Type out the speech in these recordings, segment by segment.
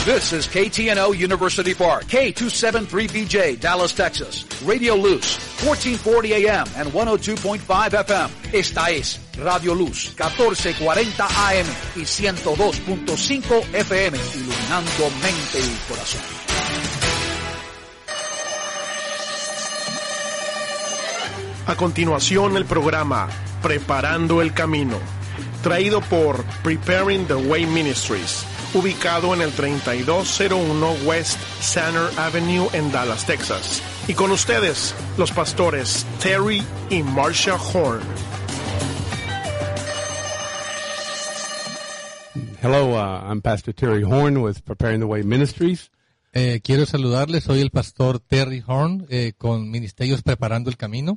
This is KTNO University Park, K273BJ, Dallas, Texas. Radio Luz, 1440 AM and 102.5 FM. Esta es Radio Luz, 1440 AM y 102.5 FM, iluminando mente y corazón. A continuación, el programa Preparando el Camino, traído por Preparing the Way Ministries, ubicado en el 3201 West Sanner Avenue en Dallas, Texas. Y con ustedes, los pastores Terry y Marcia Horn. Hello, I'm Pastor Terry Horn with Preparing the Way Ministries. Quiero saludarles, soy el pastor Terry Horn con Ministerios Preparando el Camino.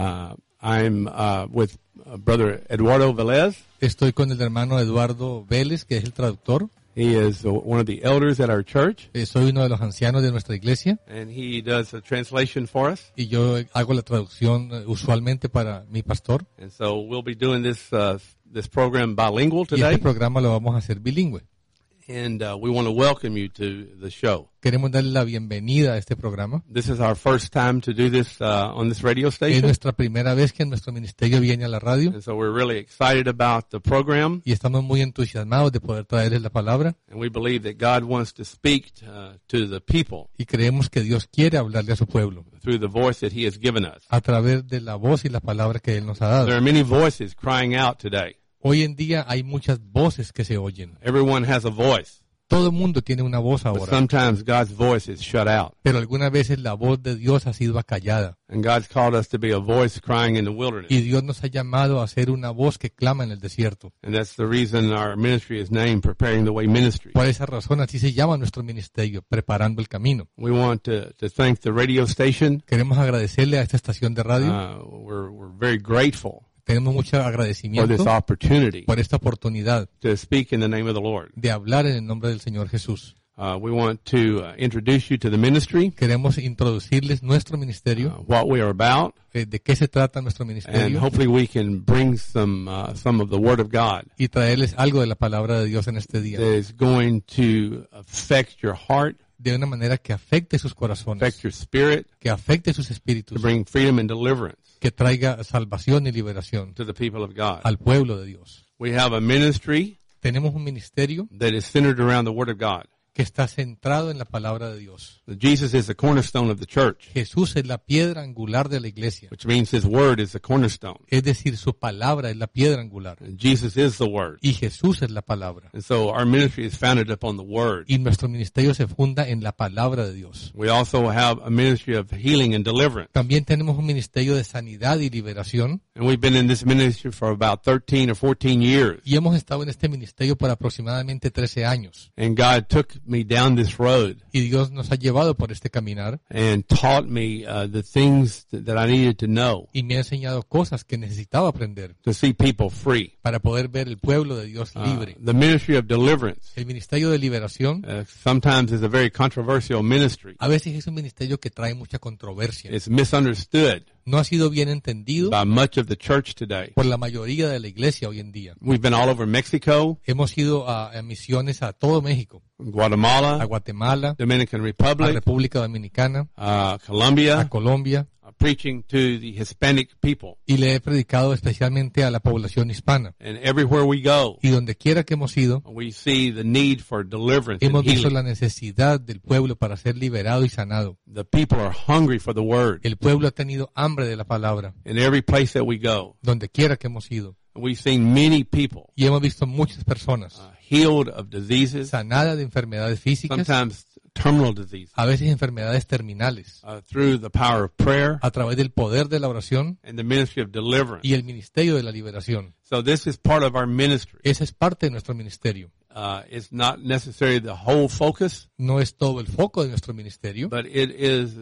I'm with Brother Eduardo Velez. Estoy con el hermano Eduardo Vélez, que es el traductor. He is one of the elders at our church. Soy uno de los ancianos de nuestra iglesia. And he does a translation for us. Y yo hago la traducción usualmente para mi pastor. And so we'll be doing this program bilingual Y today. este programa lo vamos a hacer bilingüe. And we want to welcome you to the show. Queremos darle la bienvenida a este programa. This is our first time to do this on this radio Es station. nuestra primera vez que nuestro ministerio viene a la radio. And so we're really excited about the program. Y estamos muy entusiasmados de poder traerles la palabra. And we believe that God wants to speak to the people Y creemos que Dios quiere hablarle a su pueblo through the voice that he has given us. a través de la voz y la palabra que Él nos ha dado. There are many voices crying out today. Hoy en día hay muchas voces que se oyen. Everyone has a voice, Todo el mundo tiene una voz but ahora. sometimes God's voice is shut out. Pero algunas veces la voz de Dios ha sido acallada. And God's called us to be a voice crying in the wilderness. Y Dios nos ha llamado a ser una voz que clama en el desierto. And that's the reason our ministry is named Preparing the Way Ministry. Por esa razón así se llama nuestro ministerio, Preparando el Camino. We want to thank the radio station. Queremos agradecerle a esta estación de radio. We're very grateful Tenemos mucho for agradecimiento this opportunity por esta oportunidad to speak in the name of the Lord. de hablar en el nombre del Señor Jesús. We want to introduce you to the ministry, Queremos introducirles nuestro ministerio, what we are about, de qué se trata nuestro and ministerio hopefully we can bring some of the Word of God y traerles algo de la palabra de Dios en este día, that is going to affect your heart, de una manera que afecte sus affect corazones, your spirit, que afecte sus to espíritus, bring freedom and deliverance que traiga salvación y liberación to the people of God. al pueblo de Dios. We have a ministry Tenemos un ministerio that is centered around the Word of God. que está centrado en la palabra de Dios. Jesus is the cornerstone of the church, Jesús es la piedra angular de la iglesia, which means His Word is the cornerstone. es decir, su palabra es la piedra angular And Jesus is the Word. y Jesús es la palabra. And so our ministry is founded upon the Word. Y nuestro ministerio se funda en la palabra de Dios. We also have a ministry of healing and deliverance. También tenemos un ministerio de sanidad y liberación And we've been in this ministry for about 13 or 14 years. y hemos estado en este ministerio por aproximadamente 13 años. And God took me down this road Y Dios nos ha llevado por este caminar and taught me the things that I needed to know y me ha enseñado cosas que necesitaba aprender to see people free. para poder ver el pueblo de Dios libre. The ministry of deliverance El ministerio de liberación sometimes is a very controversial ministry. a veces es un ministerio que trae mucha controversia. It's misunderstood No ha sido bien entendido by much of the church today. por la mayoría de la iglesia hoy en día. We've been all over Mexico, Hemos ido a misiones a todo México, a Guatemala, Guatemala, Dominican a Republic, República Dominicana, a Colombia, Colombia, preaching to the Hispanic people. y le he predicado especialmente a la población hispana. And everywhere we go, Y donde quiera que hemos ido, we see the need for deliverance and hemos visto healing. la necesidad del pueblo para ser liberado y sanado. The people are hungry for the Word. El pueblo ha tenido hambre de la palabra, In every place that we go, donde quiera que hemos ido. we've seen many people Y hemos visto muchas personas healed of diseases, sanadas de enfermedades físicas, sometimes terminal disease, a veces enfermedades terminales, through the power of prayer a través del poder de la oración and the ministry of deliverance. y el ministerio de la liberación. So this is part of our ministry. Esa es parte de nuestro ministerio. It's not necessarily the whole focus, No es todo el foco de nuestro ministerio, but it is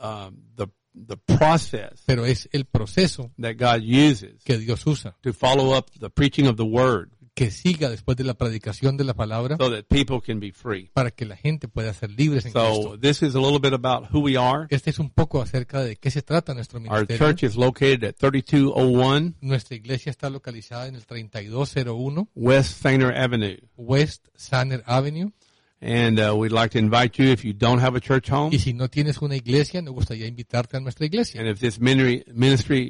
the process pero es el proceso that God uses que Dios usa, to follow up the preaching of the Word que siga después de la predicación de la palabra so that people can be free. para que la gente pueda ser libres en So Cristo. this is a little bit about who we are. Este es un poco acerca de qué se trata nuestro Our ministerio. church is located at 3201 Nuestra iglesia está localizada en el 3201 West Sainer Avenue. West Sanner Avenue. And we'd like to invite you, if you don't have a church home, Y si no tienes una iglesia, nos gustaría invitarte a nuestra iglesia. and if this ministry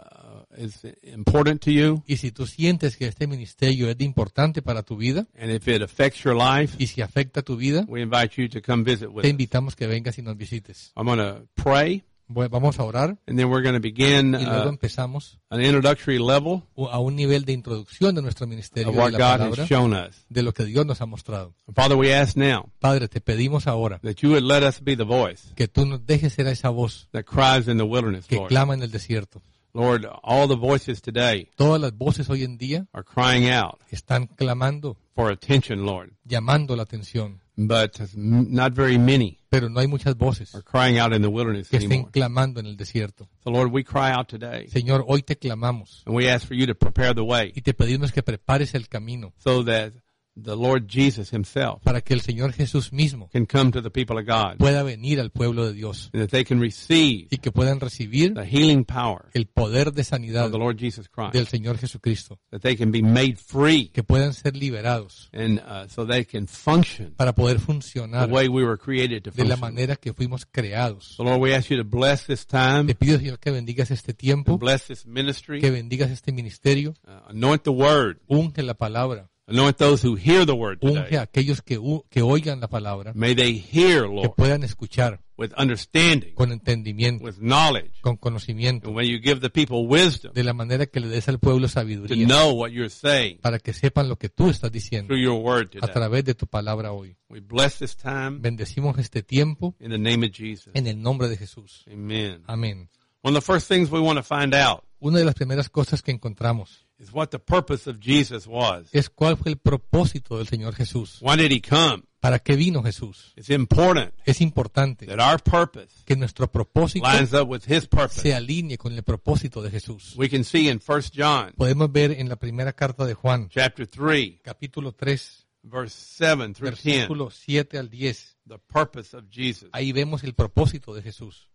is important to you, Y si tú sientes que este ministerio es de importante para tu vida, and if it affects your life, y si afecta tu vida, we invite you to come visit with te us. invitamos que vengas y nos visites. I'm going to pray, Vamos a orar and then we're going to begin y luego empezamos an introductory level a un nivel de introducción de nuestro ministerio of de what la God palabra, has shown us. de lo que Dios nos ha mostrado. Father, we ask now Padre, te pedimos ahora that you would let us be the voice que tú nos dejes ser esa voz that cries in the wilderness, que Lord. clama en el desierto. Lord, all the voices today Todas las voces hoy en día are crying out están clamando, for attention, Lord. llamando la atención, But not very many pero no hay muchas voces are crying out in the wilderness que estén anymore. clamando en el desierto. So Lord, we cry out today, Señor, hoy te clamamos and we ask for you to prepare the way y te pedimos que prepares el camino so that the Lord Jesus himself para que el Señor Jesús mismo can come to the people of God, pueda venir al pueblo de Dios and that they can receive y que puedan recibir the healing power el poder de sanidad of the Lord Jesus Christ, del Señor Jesucristo, that they can be made free, que puedan ser liberados and so they can function para poder the funcionar way we were created to de la function. manera que fuimos creados. So Lord, we ask you to bless this time, Te pido, Señor, que bendigas este tiempo, bless this ministry, que bendigas este ministerio, anoint the word, unge la palabra, anoint those who hear the word unge today. a aquellos que oigan la palabra, May they hear, que Lord, puedan escuchar with understanding, con entendimiento, with knowledge, con conocimiento, and when you give the people wisdom de la manera que le des al pueblo to sabiduría, know what you're saying para que sepan lo que tú estás diciendo through your word a today. través de tu palabra hoy. We bless this time Bendecimos este tiempo in the name of Jesus. en el nombre de Jesús. Amen. Amén. One of the first things we want to find out Una de las primeras cosas que encontramos is what the purpose of Jesus was. es cuál fue el propósito del Señor Jesús. Why did he come? ¿Para qué vino Jesús? It's important Es importante that our purpose que nuestro propósito lines up with his purpose. se alinee con el propósito de Jesús. We can see in 1 John Podemos ver en la primera carta de Juan, chapter 3, capítulo 3, verse 7 through 10, versículo 7 al 10. the purpose of Jesus. Ahí vemos el propósito de Jesús.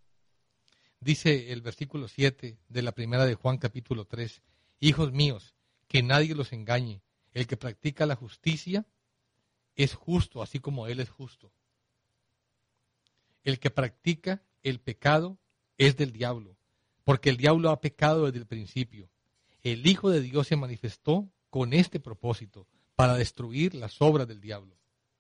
Dice el versículo 7 de la primera de Juan, capítulo 3, hijos míos, que nadie los engañe. El que practica la justicia es justo, así como Él es justo. El que practica el pecado es del diablo, porque el diablo ha pecado desde el principio. El Hijo de Dios se manifestó con este propósito, para destruir las obras del diablo.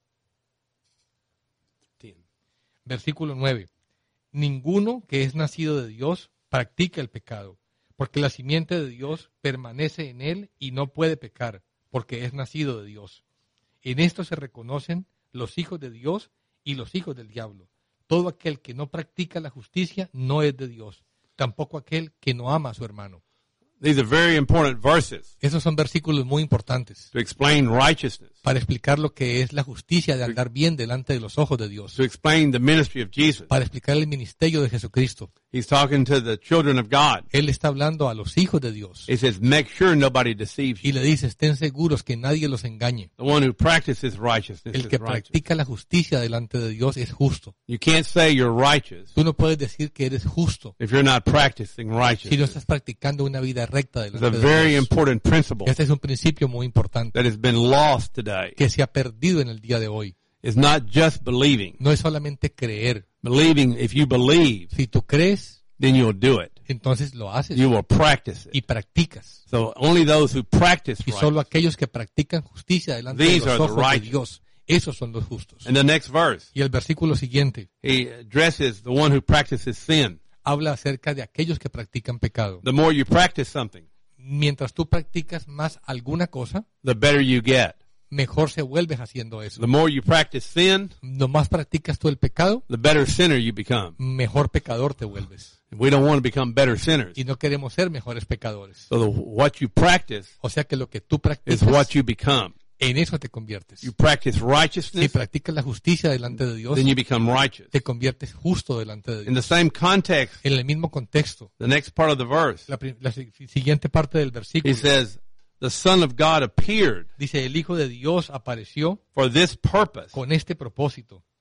10. Versículo 9. Ninguno que es nacido de Dios practica el pecado, porque la simiente de Dios permanece en él y no puede pecar, porque es nacido de Dios. En esto se reconocen los hijos de Dios y los hijos del diablo. Todo aquel que no practica la justicia no es de Dios, tampoco aquel que no ama a su hermano. These are very important verses Esos son versículos muy importantes to explain righteousness, para explicar lo que es la justicia de andar bien delante de los ojos de Dios, to explain the ministry of Jesus. para explicar el ministerio de Jesucristo. He's talking to the children of God. Él está hablando a los hijos de Dios He says, make sure nobody deceives y you. le dice, estén seguros que nadie los engañe. The one who practices righteousness El is que righteous. practica la justicia delante de Dios es justo. You can't say you're righteous Tú no puedes decir que eres justo if you're not practicing si no righteousness. estás practicando una vida recta It's a delante very de Dios. important principle Este es un principio muy importante that has been lost today. que se ha perdido en el día de hoy. It's not just believing. No es solamente creer. Believing, if you believe, Si tú crees, then you'll do it. entonces lo haces You will practice it. y practicas. So only those who practice Y solo righteousness. aquellos que practican justicia delante de These los are the ojos de righteous. Dios, esos son los justos. In the next verse, Y el versículo siguiente he addresses the one who practices sin. habla acerca de aquellos que practican pecado. The more you practice something, Mientras tú practicas más alguna cosa, the better you get. mejor se vuelves haciendo eso. The more you practice sin, No más practicas tú el pecado, the better sinner you become. mejor pecador te vuelves. We don't want to become better sinners. Y no queremos ser mejores pecadores. So what you practice O sea que lo que tú is practicas, what you become. en eso te conviertes. You practice Si righteousness, practicas la justicia delante de Dios, then you become righteous. te conviertes justo delante de In Dios. the same context, En el mismo contexto, the next part of the verse, la siguiente parte del versículo he says, the Son of God appeared dice, el Hijo de Dios apareció for this purpose, con este propósito,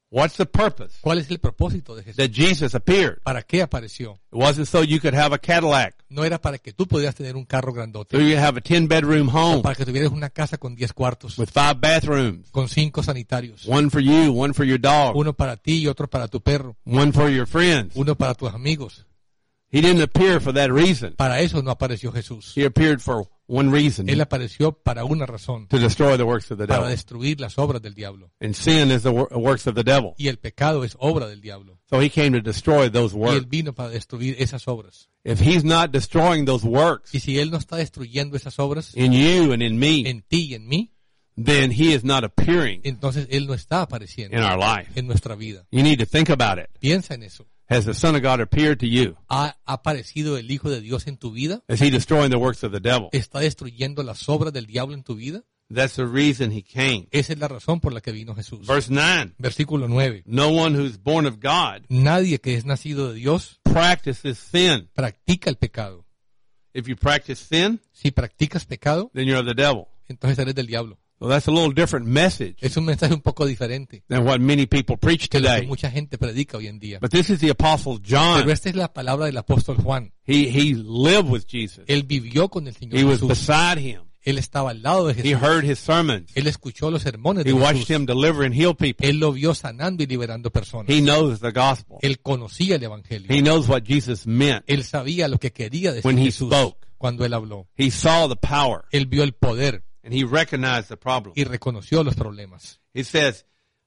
What's the purpose ¿Cuál es el propósito de Jesús? that Jesus appeared? ¿Para qué apareció? It wasn't so you could have a Cadillac, No era para que tú pudieras tener un carro so grandote, you could have a 10-bedroom o home para que tuvieras una casa con 10 cuartos, with 5 bathrooms, con 5 sanitarios. one for you, one for your dog, Uno para ti y otro para tu perro. one for your friends. Uno para tus amigos. He didn't appear for that reason. Para eso no apareció Jesús. He appeared for one reason, Él apareció para una razón, to destroy the works of the para devil. destruir las obras del diablo. And sin is the works of the devil. Y el pecado es obra del diablo. So he came to destroy those Y Él works. vino para destruir esas obras. If he's not destroying those works Y si Él no está destruyendo esas obras in you and in me, en ti y en mí, then he is not appearing entonces Él no está apareciendo in our life. en nuestra vida. You need to think about it. Piensa en eso. Has the Son of God appeared to you? ¿Ha aparecido el Hijo de Dios en tu vida? Is he destroying the works of the devil? ¿Está destruyendo las obras del diablo en tu vida? That's the reason he came. Esa es la razón por la que vino Jesús. Verse 9. Versículo 9. No one who's born of God Nadie que es nacido de Dios practices sin. practica el pecado. If you practice sin, Si practicas pecado, then you're of the devil. entonces eres del diablo. Well, that's a little different message Es un mensaje un poco diferente than what many people preach que lo que today. mucha gente predica hoy en día. But this is the Apostle John. Pero esta es la palabra del apóstol Juan. He lived with Jesus. Él vivió con el Señor He was Jesús. beside him. Él estaba al lado de He Jesús. heard his sermons. Él escuchó los sermones He de watched Jesús. him deliver and heal people. Él lo vio sanando y liberando personas. He knows the gospel. Él conocía el evangelio. He knows what Jesus meant. Él sabía lo que quería decir When he Jesús spoke. cuando él habló. He saw the power Él vio el poder and he recognized the problem. y reconoció los problemas. He says,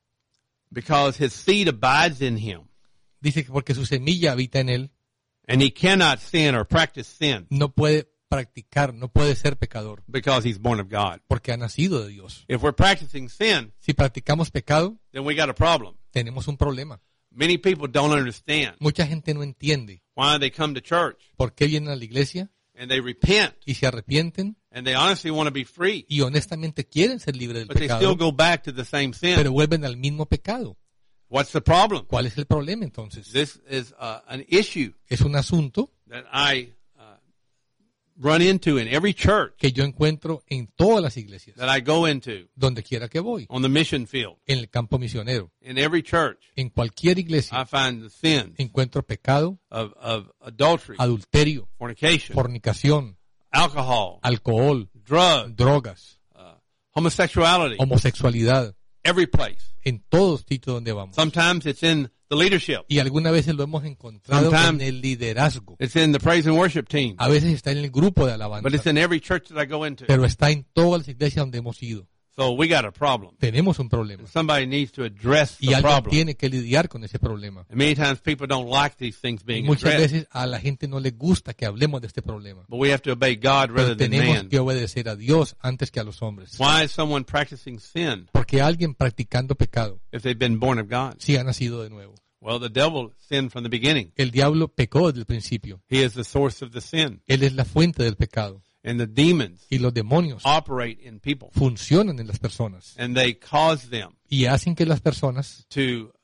because his seed abides in him Dice que porque su semilla habita en él, and he cannot sin or practice sin no puede practicar, no puede ser pecador, because he's born of God. porque ha nacido de Dios. If we're practicing sin, Si practicamos pecado, then we got a problem. tenemos un problema. Many people don't understand Mucha gente no entiende why they come to church por qué vienen a la iglesia and they repent y se arrepienten and they honestly want to be free, y honestamente quieren ser libres del but they still pecado, go back to the same sin. pero vuelven al mismo pecado. What's the problem? ¿Cuál es el problema entonces? This is an issue Es un asunto that I run into in every church que yo encuentro en todas las iglesias, that I go into donde quiera que voy, on the mission field. en el campo misionero, In every church, en cualquier I iglesia, find the sin encuentro pecado, of adultery, adulterio, fornication, fornicación, alcohol, alcohol, drugs, drogas, homosexuality, homosexualidad, every place. en todos sitios donde vamos. Sometimes it's in the leadership. Y algunas veces lo hemos encontrado Sometimes- en el liderazgo. It's in the praise and worship team. A veces está en el grupo de But it's alabanza, in every church that I go into. pero está en todas las iglesias donde hemos ido. So we got a problem. Tenemos un problema. Somebody needs to address Y the alguien problem. tiene que lidiar con ese problema. And many times people don't like these things Y being muchas addressed. veces a la gente no le gusta que hablemos de este problema. But we have to obey God rather Pero than tenemos man. que obedecer a Dios antes que a los hombres. Why is someone practicing sin Porque alguien practicando pecado, if they've been born of God? sí ha nacido de nuevo. Well, the devil sinned from the beginning. El diablo pecó desde el principio. He is the source of the sin. Él es la fuente del pecado. And the demons Y los demonios operate in people. funcionan en las personas And they cause them y hacen que las personas to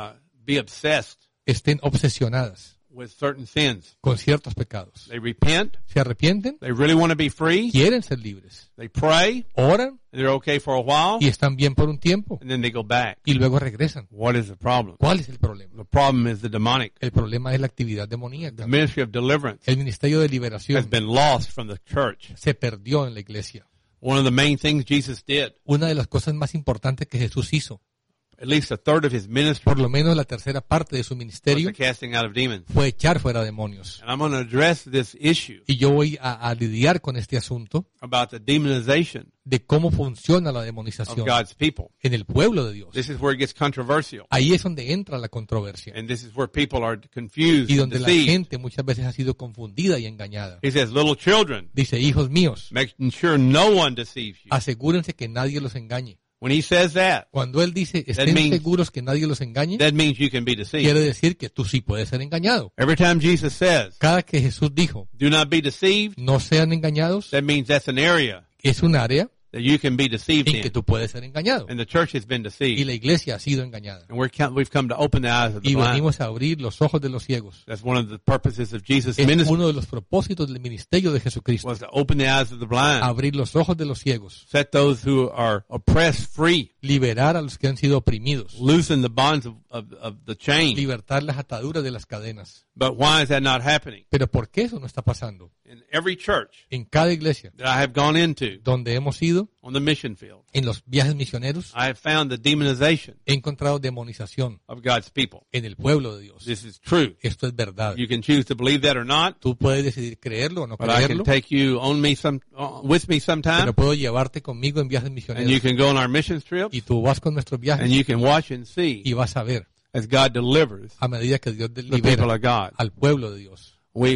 be obsessed estén obsesionadas with certain sins. con ciertos pecados. They repent. Se arrepienten, They really want to be free. quieren ser libres, They pray. oran And they're okay for a while. y están bien por un tiempo And then they go back. y luego regresan. What is the problem? ¿Cuál es el problema? The problem is the demonic. El problema es la actividad demoníaca. The ministry of deliverance El ministerio de has liberación been lost from the church. se perdió en la iglesia. One of the main things Jesus did, Una de las cosas más importantes que Jesús hizo, at least a third of his ministry, por lo menos la tercera parte de su was ministerio, the casting out of demons. fue echar fuera demonios. And I'm going to address this issue Y yo voy a lidiar con este asunto about the demonization de cómo funciona la of demonización God's people. en el pueblo de Dios. This is where it gets controversial. Ahí es donde entra la controversia And this is where people are confused y and donde la deceived. gente muchas veces ha sido confundida y engañada. He says, little children, Dice, hijos míos, making sure no one deceives you. asegúrense que nadie los engañe. When he says that, Cuando él dice, estén means- seguros que nadie los engañe, that means you can be quiere deceived. decir que tú sí puedes ser engañado. Every time Jesus says, Cada que Jesús dijo, do not be deceived, no sean engañados, that means that's an area es un área that you can be deceived en que in. tú puedes ser engañado. And the church has been Y deceived. la iglesia ha sido engañada. And we've come to open the eyes of the Y blind. venimos a abrir los ojos de los ciegos. That's one of the purposes of Jesus' Es ministry, uno de los propósitos del ministerio de Jesucristo. was to open the eyes of the blind, Abrir los ojos de los ciegos. set those who are oppressed free, Liberar a los que han sido oprimidos. loosen the bonds of the chain. Libertar las ataduras de las cadenas. But why is that not happening? Pero ¿por qué eso no está pasando? In every church En cada iglesia that I have gone into donde hemos ido, on the mission field, en los viajes misioneros, I have found the demonization he encontrado demonización of God's people. en el pueblo de Dios. This is true. Esto es verdad. You can choose to believe that or not, Tú puedes decidir creerlo o no but I can creerlo, take you with me sometime, pero puedo llevarte conmigo en viajes and you misioneros. can go on our mission trips, Y tú vas con nuestros and viajes you can watch and see y vas a ver as God delivers a medida que Dios the people libera of God. al pueblo de Dios. We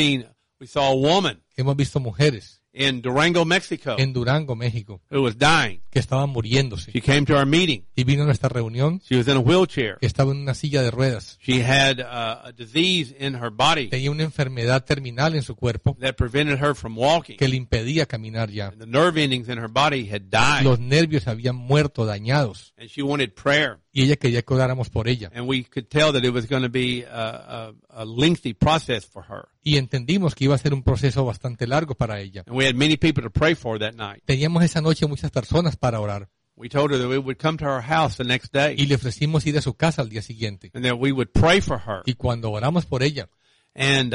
saw a woman Hemos visto mujeres in Durango, Mexico, en Durango, México, who was dying. que estaban muriéndose. She came to our meeting. Y vino a nuestra reunión, She was in a wheelchair. que estaba en una silla de ruedas. She had a disease in her body Tenía una enfermedad terminal en su cuerpo that prevented her from walking. que le impedía caminar ya. And the nerve endings in her body had died. Los nervios habían muerto, dañados. And she wanted prayer. Y ella quería que oráramos por ella. And we could tell that it was going to be a lengthy process for her. Y entendimos que iba a ser un proceso bastante largo para ella. And we had many people to pray for that night. Teníamos esa noche muchas personas para orar. We told her that we would come to her house the next day Y le ofrecimos ir a su casa al día siguiente. and that we would pray for her. Y cuando oramos por ella, And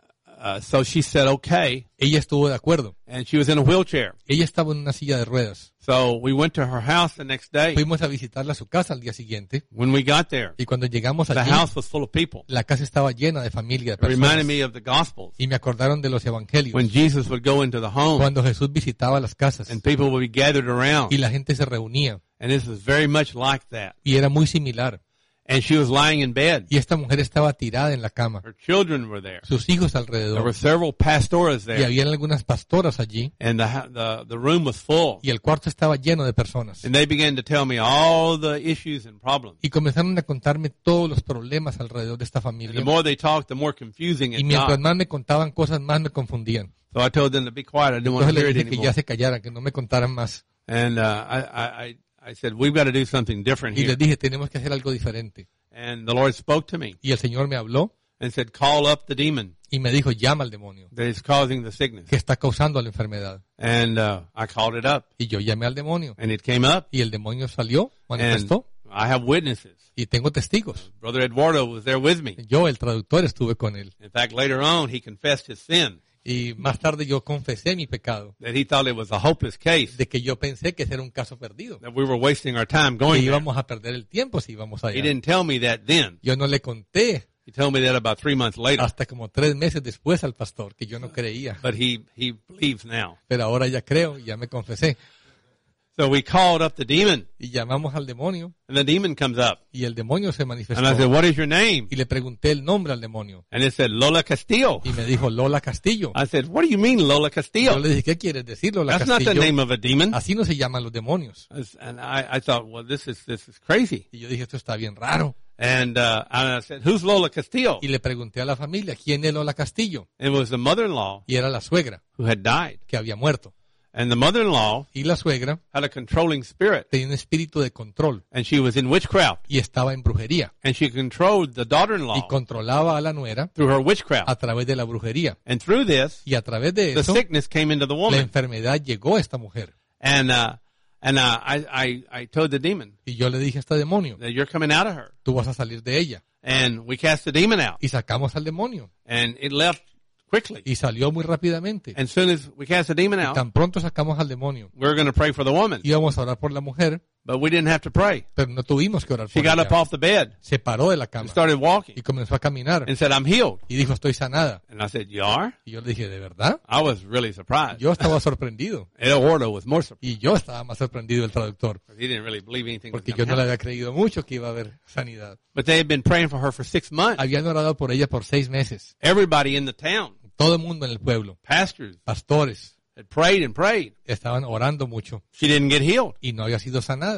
so she said, okay. ella estuvo de acuerdo. And she was in a wheelchair. Ella estaba en una silla de ruedas. So we went to her house the next day. Fuimos a visitarla a su casa al día siguiente. When we got there, Y cuando llegamos the allí, house was full of people. la casa estaba llena de familia, de It reminded personas. me of the Gospels Y me acordaron de los evangelios. when Jesus would go into the home Cuando Jesús visitaba las casas and people would be gathered around. y la gente se reunía. And this is very much like that. Y era muy similar. And she was lying in bed. Y esta mujer estaba tirada en la cama. Her children were there. Sus hijos There were alrededor. several pastores Y there. había algunas pastoras allí. And the room was full. Y el cuarto estaba lleno de personas. And they began to tell me all the issues and problems. Y comenzaron a contarme todos los problemas alrededor de esta And the familia. more they talked, the more confusing Y it mientras got. más me contaban cosas, más me confundían. So I told them to be quiet. I didn't want to Entonces les hear it dije que anymore. ya se callaran, que no me contaran más. And I said, we've got to do something different Y here. les dije, tenemos que hacer algo diferente. And the Lord spoke to me Y el Señor me habló and said, call up the demon y me dijo, llama al demonio, that is causing the sickness. que está causando la enfermedad. And I called it up. Y yo llamé al demonio. And it came up. Y el demonio salió, And manifestó. I have witnesses. Y tengo testigos. Brother Eduardo was there with me. Yo, el traductor, estuve con él. In fact, later on, he confessed his sin, Y más tarde yo confesé mi pecado. that he thought it was a hopeless case, De que yo pensé que ese era un caso perdido. that we were wasting our time Que going there. íbamos a perder el tiempo si íbamos He allá. didn't tell me that then. Yo no le conté He told me that about 3 months later. hasta como 3 meses después al pastor, que yo no creía. But he believes now. Pero ahora ya creo, ya me confesé. So we called up the demon, Y llamamos al demonio. and the demon comes up. Y el demonio se And I said, manifestó. what is your name? Y le pregunté el nombre al demonio. And it said, Lola Castillo. Y me dijo, Lola Castillo. I said, what do you mean, Lola Yo Castillo? le dije, ¿qué quieres decir, Lola That's not the Castillo? name of a demon. Así no se llaman los demonios. And I thought, well, this is crazy. Y yo dije, esto está bien raro. And I said, who's Lola Castillo? Y le pregunté a la familia, ¿quién es Lola Castillo? It was the mother-in-law Y era la suegra, who had died. que había muerto. And the mother-in-law Y la suegra had a controlling spirit. tenía un espíritu de control And she was in witchcraft. y estaba en brujería. And she controlled the Y daughter-in-law controlaba a la nuera through her witchcraft. a través de la brujería. And through this, Y a través de the eso, sickness came into the la woman. enfermedad llegó a esta mujer. And I told the demon Y yo le dije a este demonio, that you're coming out of her. tú vas a salir de ella. And we cast the demon out. Y sacamos al demonio. And it left quickly. Y salió muy rápidamente. And as soon as we cast the demon out, Tan pronto sacamos al demonio. we were going to pray for the woman. Íbamos a orar por la mujer, But we didn't have to pray. pero no tuvimos que orar She por got up ella. off the bed Se paró de la and cama started walking y comenzó a caminar. and said, I'm healed. Y dijo, estoy sanada. And I said, you are? Y yo le dije, ¿de verdad? I was really surprised. Yo estaba sorprendido. Eduardo was more surprised. Y yo estaba más sorprendido el traductor. He didn't really believe anything was Porque going yo to no le happen. había creído mucho que iba a haber sanidad. But they had been praying for her for 6 months. Habían orado por ella por 6 meses. Everybody in the town, Todo el mundo en el pueblo, pastors, pastores, had prayed and prayed. estaban orando mucho She didn't get healed. y no había sido sanada.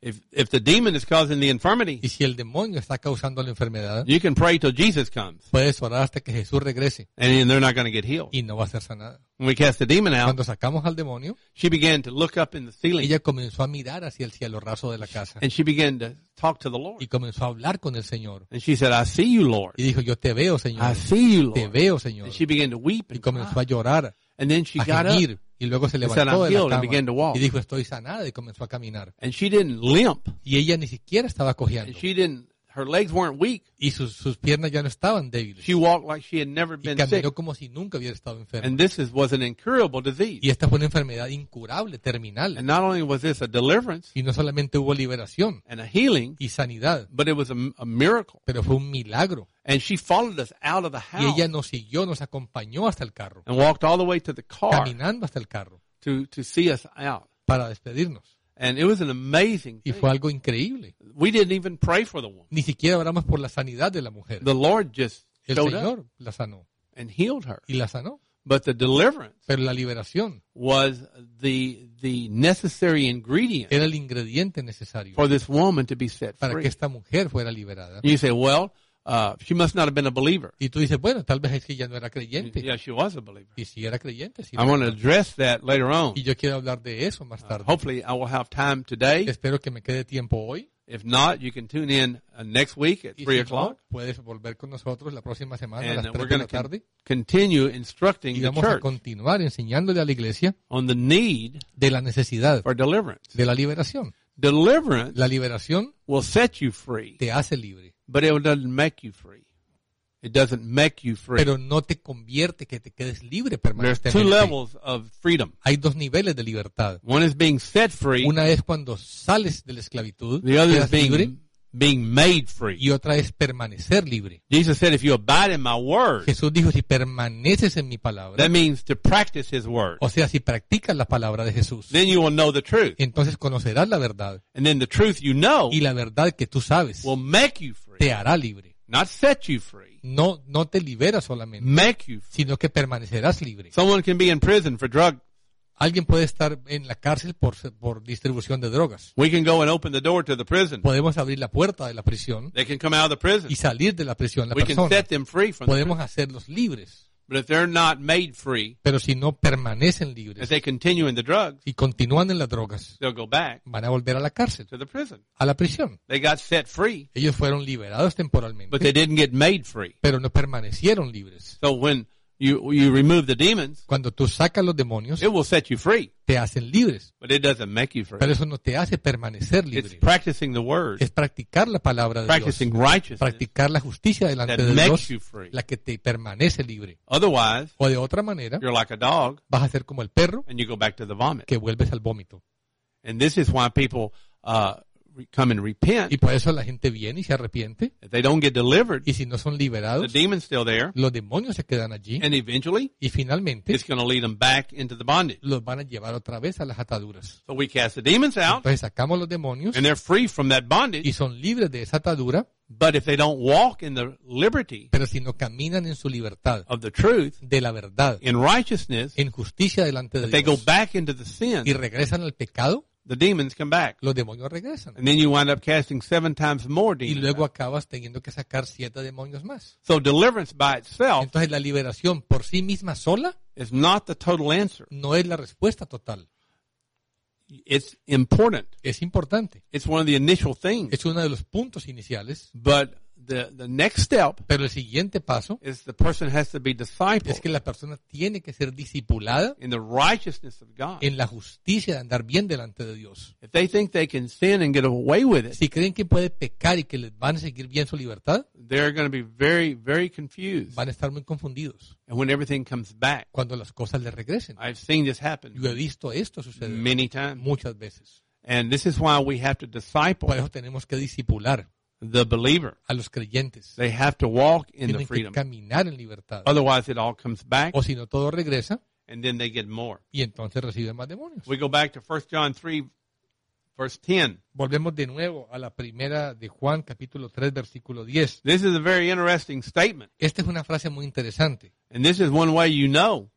If the demon is causing the infirmity, Y si el demonio está causando la enfermedad, you can pray till Jesus comes, puedes orar hasta que Jesús regrese and they're not going to get healed. y no va a ser sanada. When we cast the demon out, Cuando sacamos al demonio, she began to look up in the ceiling, ella comenzó a mirar hacia el cielo raso de la casa and she began to talk to the Lord. y comenzó a hablar con el Señor. And she said, I see you, Lord. Y dijo, yo te veo, Señor. I see you, Te Lord. veo, Señor. And she began to weep Y and comenzó cry. a llorar, And then she a got up, gemir. Y luego se said, levantó "I'm de la healed," and began to cama walk. y dijo, estoy sanada, y comenzó a caminar. and she didn't limp. Y ella ni siquiera estaba cojeando. Her legs weren't weak. Y sus piernas ya no estaban débiles. She walked like she had never Y been sick. caminó como si nunca hubiera estado enferma. And this was an incurable disease. Y esta fue una enfermedad incurable, terminal. And not only was this a deliverance Y no solamente hubo liberación and a healing, y sanidad, but it was a miracle. pero fue un milagro. And she followed us out of the Y house ella nos siguió, nos acompañó hasta el carro, and walked all the way to the car caminando hasta el carro, to see us out. para despedirnos. And it was an amazing Y thing. fue algo increíble. We didn't even pray for the woman. Ni siquiera oramos por la sanidad de la mujer. The Lord just El showed up Señor la sanó and healed her. y la sanó. But the deliverance Pero la liberación was the necessary ingredient era el ingrediente necesario for this woman to be set para que free. esta mujer fuera liberada. You say, well, she must not have been a believer. Y tú dices, bueno, tal vez es que ella no era creyente. Yeah, she was a believer. Y si era creyente, sí. I want to address that later on. Y yo quiero hablar de eso más tarde. Hopefully, I will have time today. Espero que me quede tiempo hoy. If not, you can tune in next week at Y 3 si o'clock. no, puedes volver con nosotros la próxima semana a And las 3 we're de going la to tarde. continue instructing Y the vamos a church continuar enseñándole a la iglesia on the need de la necesidad for deliverance. de la liberación. Deliverance La liberación will set you free, te hace libre, but it doesn't make you free. It doesn't make you free. pero no te convierte que te quedes libre There's two permanentemente. levels of freedom. Hay dos niveles de libertad. One is being set free. Una es cuando sales de la esclavitud, The other is quedas libre, being made free. y otra es permanecer libre. Jesus said, if you abide in my word, Jesús dijo, si permaneces en mi palabra, that means to practice his word. o sea, si practicas la palabra de Jesús, Then you will know the truth. entonces conocerás la verdad. And then the truth you know Y la verdad que tú sabes will make you free. te hará libre. Not set you free. No te libera solamente, Make you free. sino que permanecerás libre. Someone can be in prison for drug. Alguien puede estar en la cárcel por distribución de drogas. We can go and open the door to the prison. Podemos abrir la puerta de la prisión They can come out of the prison. y salir de la prisión la We can persona. set them free from the Podemos prison. hacerlos libres. But if they're not made free, Pero si no permanecen if libres they continue in the drugs, y continúan en las drogas, they'll go back van a volver a la cárcel, to the prison. a la prisión. They got set free, Ellos fueron liberados but they temporalmente, didn't get made free. pero no permanecieron libres. So when you remove the demons, Cuando tú sacas los demonios, it will set you free, te hacen libres, but it doesn't make you free. pero eso no te hace permanecer It's libre. practicing the word, Es practicar la palabra de Dios, practicing righteousness practicar la justicia delante that de makes Dios, you free. la que te permanece libre. Otherwise, O de otra manera, you're like a dog vas a ser como el perro and you go back to the vomit. que vuelves al vómito. And this is why people come and repent. Y por eso la gente viene y se arrepiente. If they don't get delivered, Y si no son the liberados, demon's still there, los demonios se quedan allí. and eventually Y finalmente it's going to lead them back into the bondage. los van a llevar otra vez a las ataduras. So we cast the demons out, Entonces sacamos los demonios and they're free from that y bondage. son libres de esa atadura, But if they don't walk in the liberty pero si no caminan en su libertad of the truth, de la verdad, in righteousness, en justicia delante de if they go Dios, back into the sin, y regresan al pecado, the demons come back. los demonios regresan. And then you wind up casting 7 times more Y demons luego out. acabas teniendo que sacar 7 demonios más. So deliverance by itself Entonces la liberación por sí misma sola is not the total answer. no es la respuesta total. It's important. Es importante. It's one of the initial things. Es uno de los puntos iniciales. But the next step Pero el siguiente paso is the person has to be discipled es que la persona tiene que ser discipulada in the righteousness of God. en la justicia de andar bien delante de Dios. If they think they can sin and get away with it, Si creen que puede pecar y que les van a seguir bien su libertad, they're going to be very, very confused. van a estar muy confundidos And when everything comes back, cuando las cosas les regresen. I've seen this happen Yo he visto esto suceder many times. muchas veces. And this is why we have to disciple Por eso tenemos que discipular the believer. a los creyentes. They have to walk in the Tienen que freedom. caminar en libertad. Otherwise, it all comes back, O si no, todo regresa and then they get more. y entonces reciben más demonios. We go back to 1 John 3, verse 10. Volvemos de nuevo a la primera de Juan, capítulo 3, versículo 10. This is a very interesting statement. Esta es una frase muy interesante. And this is one way you know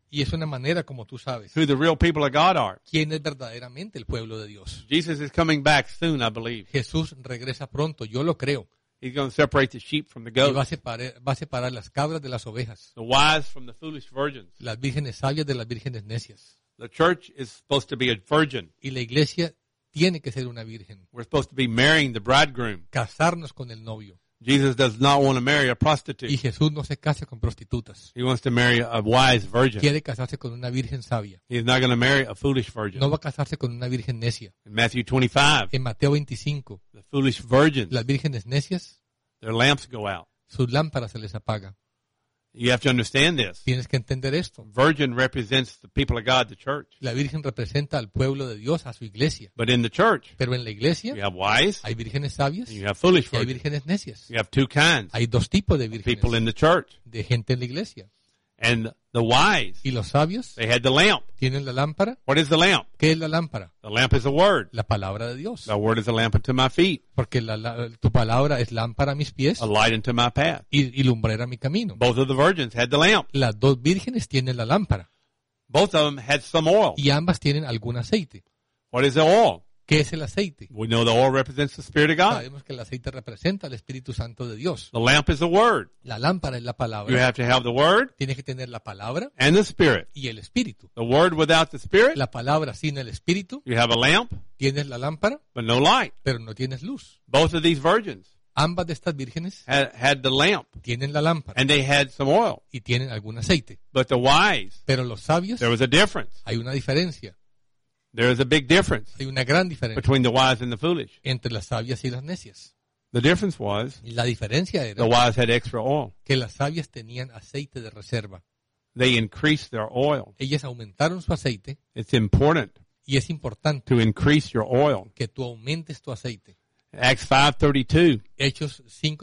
Y es una manera como tú sabes who the real people of God are. quién es verdaderamente el pueblo de Dios. Jesus is coming back soon, I believe. Jesús regresa pronto, yo lo creo. He's going to separate the sheep from the Y va goats, a separar las cabras de las ovejas, the wise from the foolish virgins. las vírgenes sabias de las vírgenes necias. The church is supposed to be a virgin. Y la iglesia tiene que ser una virgen, We're supposed to be marrying the bridegroom. casarnos con el novio. Jesus does not want to marry a prostitute. Y Jesús no se casa con prostitutas. He wants to marry a wise virgin. Quiere casarse con una virgen sabia. He's not going to marry a foolish virgin. No va a casarse con una virgen necia. In Matthew 25, En Mateo 25, the foolish virgins, las vírgenes necias, their lamps go out. sus lámparas se les apaga. You have to understand this. Tienes que entender esto. Virgin represents the people of God, the church. La virgen representa al pueblo de Dios, a su iglesia. But in the church, Pero en la iglesia you have wise hay vírgenes sabias and y you have foolish hay virgins. vírgenes necias. You have two kinds Hay dos tipos de of people vírgenes, in the church. de gente en la iglesia. And the wise, Y los sabios they had the lamp. tienen la lámpara. What is the lamp? ¿Qué es la lámpara? The lamp is the word. La palabra de Dios. The word is a lamp unto my feet, Porque tu palabra es lámpara a mis pies a light unto my path. y lumbrera a mi camino. Both of the virgins had the lamp. Las dos vírgenes tienen la lámpara Both of them had some oil. y ambas tienen algún aceite. What is the oil? ¿Qué es el aceite? We know the oil represents the Spirit of God. Sabemos que el aceite representa al Espíritu Santo de Dios. The lamp is the word. La lámpara es la You palabra. have to have the word Tienes que tener la palabra and the Spirit. y el Espíritu. The word without the Spirit, La palabra sin el Espíritu, you have a lamp, tienes la lámpara, but no light. pero no tienes luz. Both of these virgins Ambas de estas vírgenes had the lamp, tienen la lámpara and they had some oil. y tienen algún aceite. But the wise, Pero los sabios, there was a difference. hay una diferencia, There is a big difference hay una gran diferencia between the wise and the foolish. entre las sabias y las necias. The difference was La diferencia the era wise had extra oil. que las sabias tenían aceite de reserva. They increased their oil. Ellas aumentaron su aceite It's important y es importante to increase your oil. que tú aumentes tu aceite. Acts 5:32, Hechos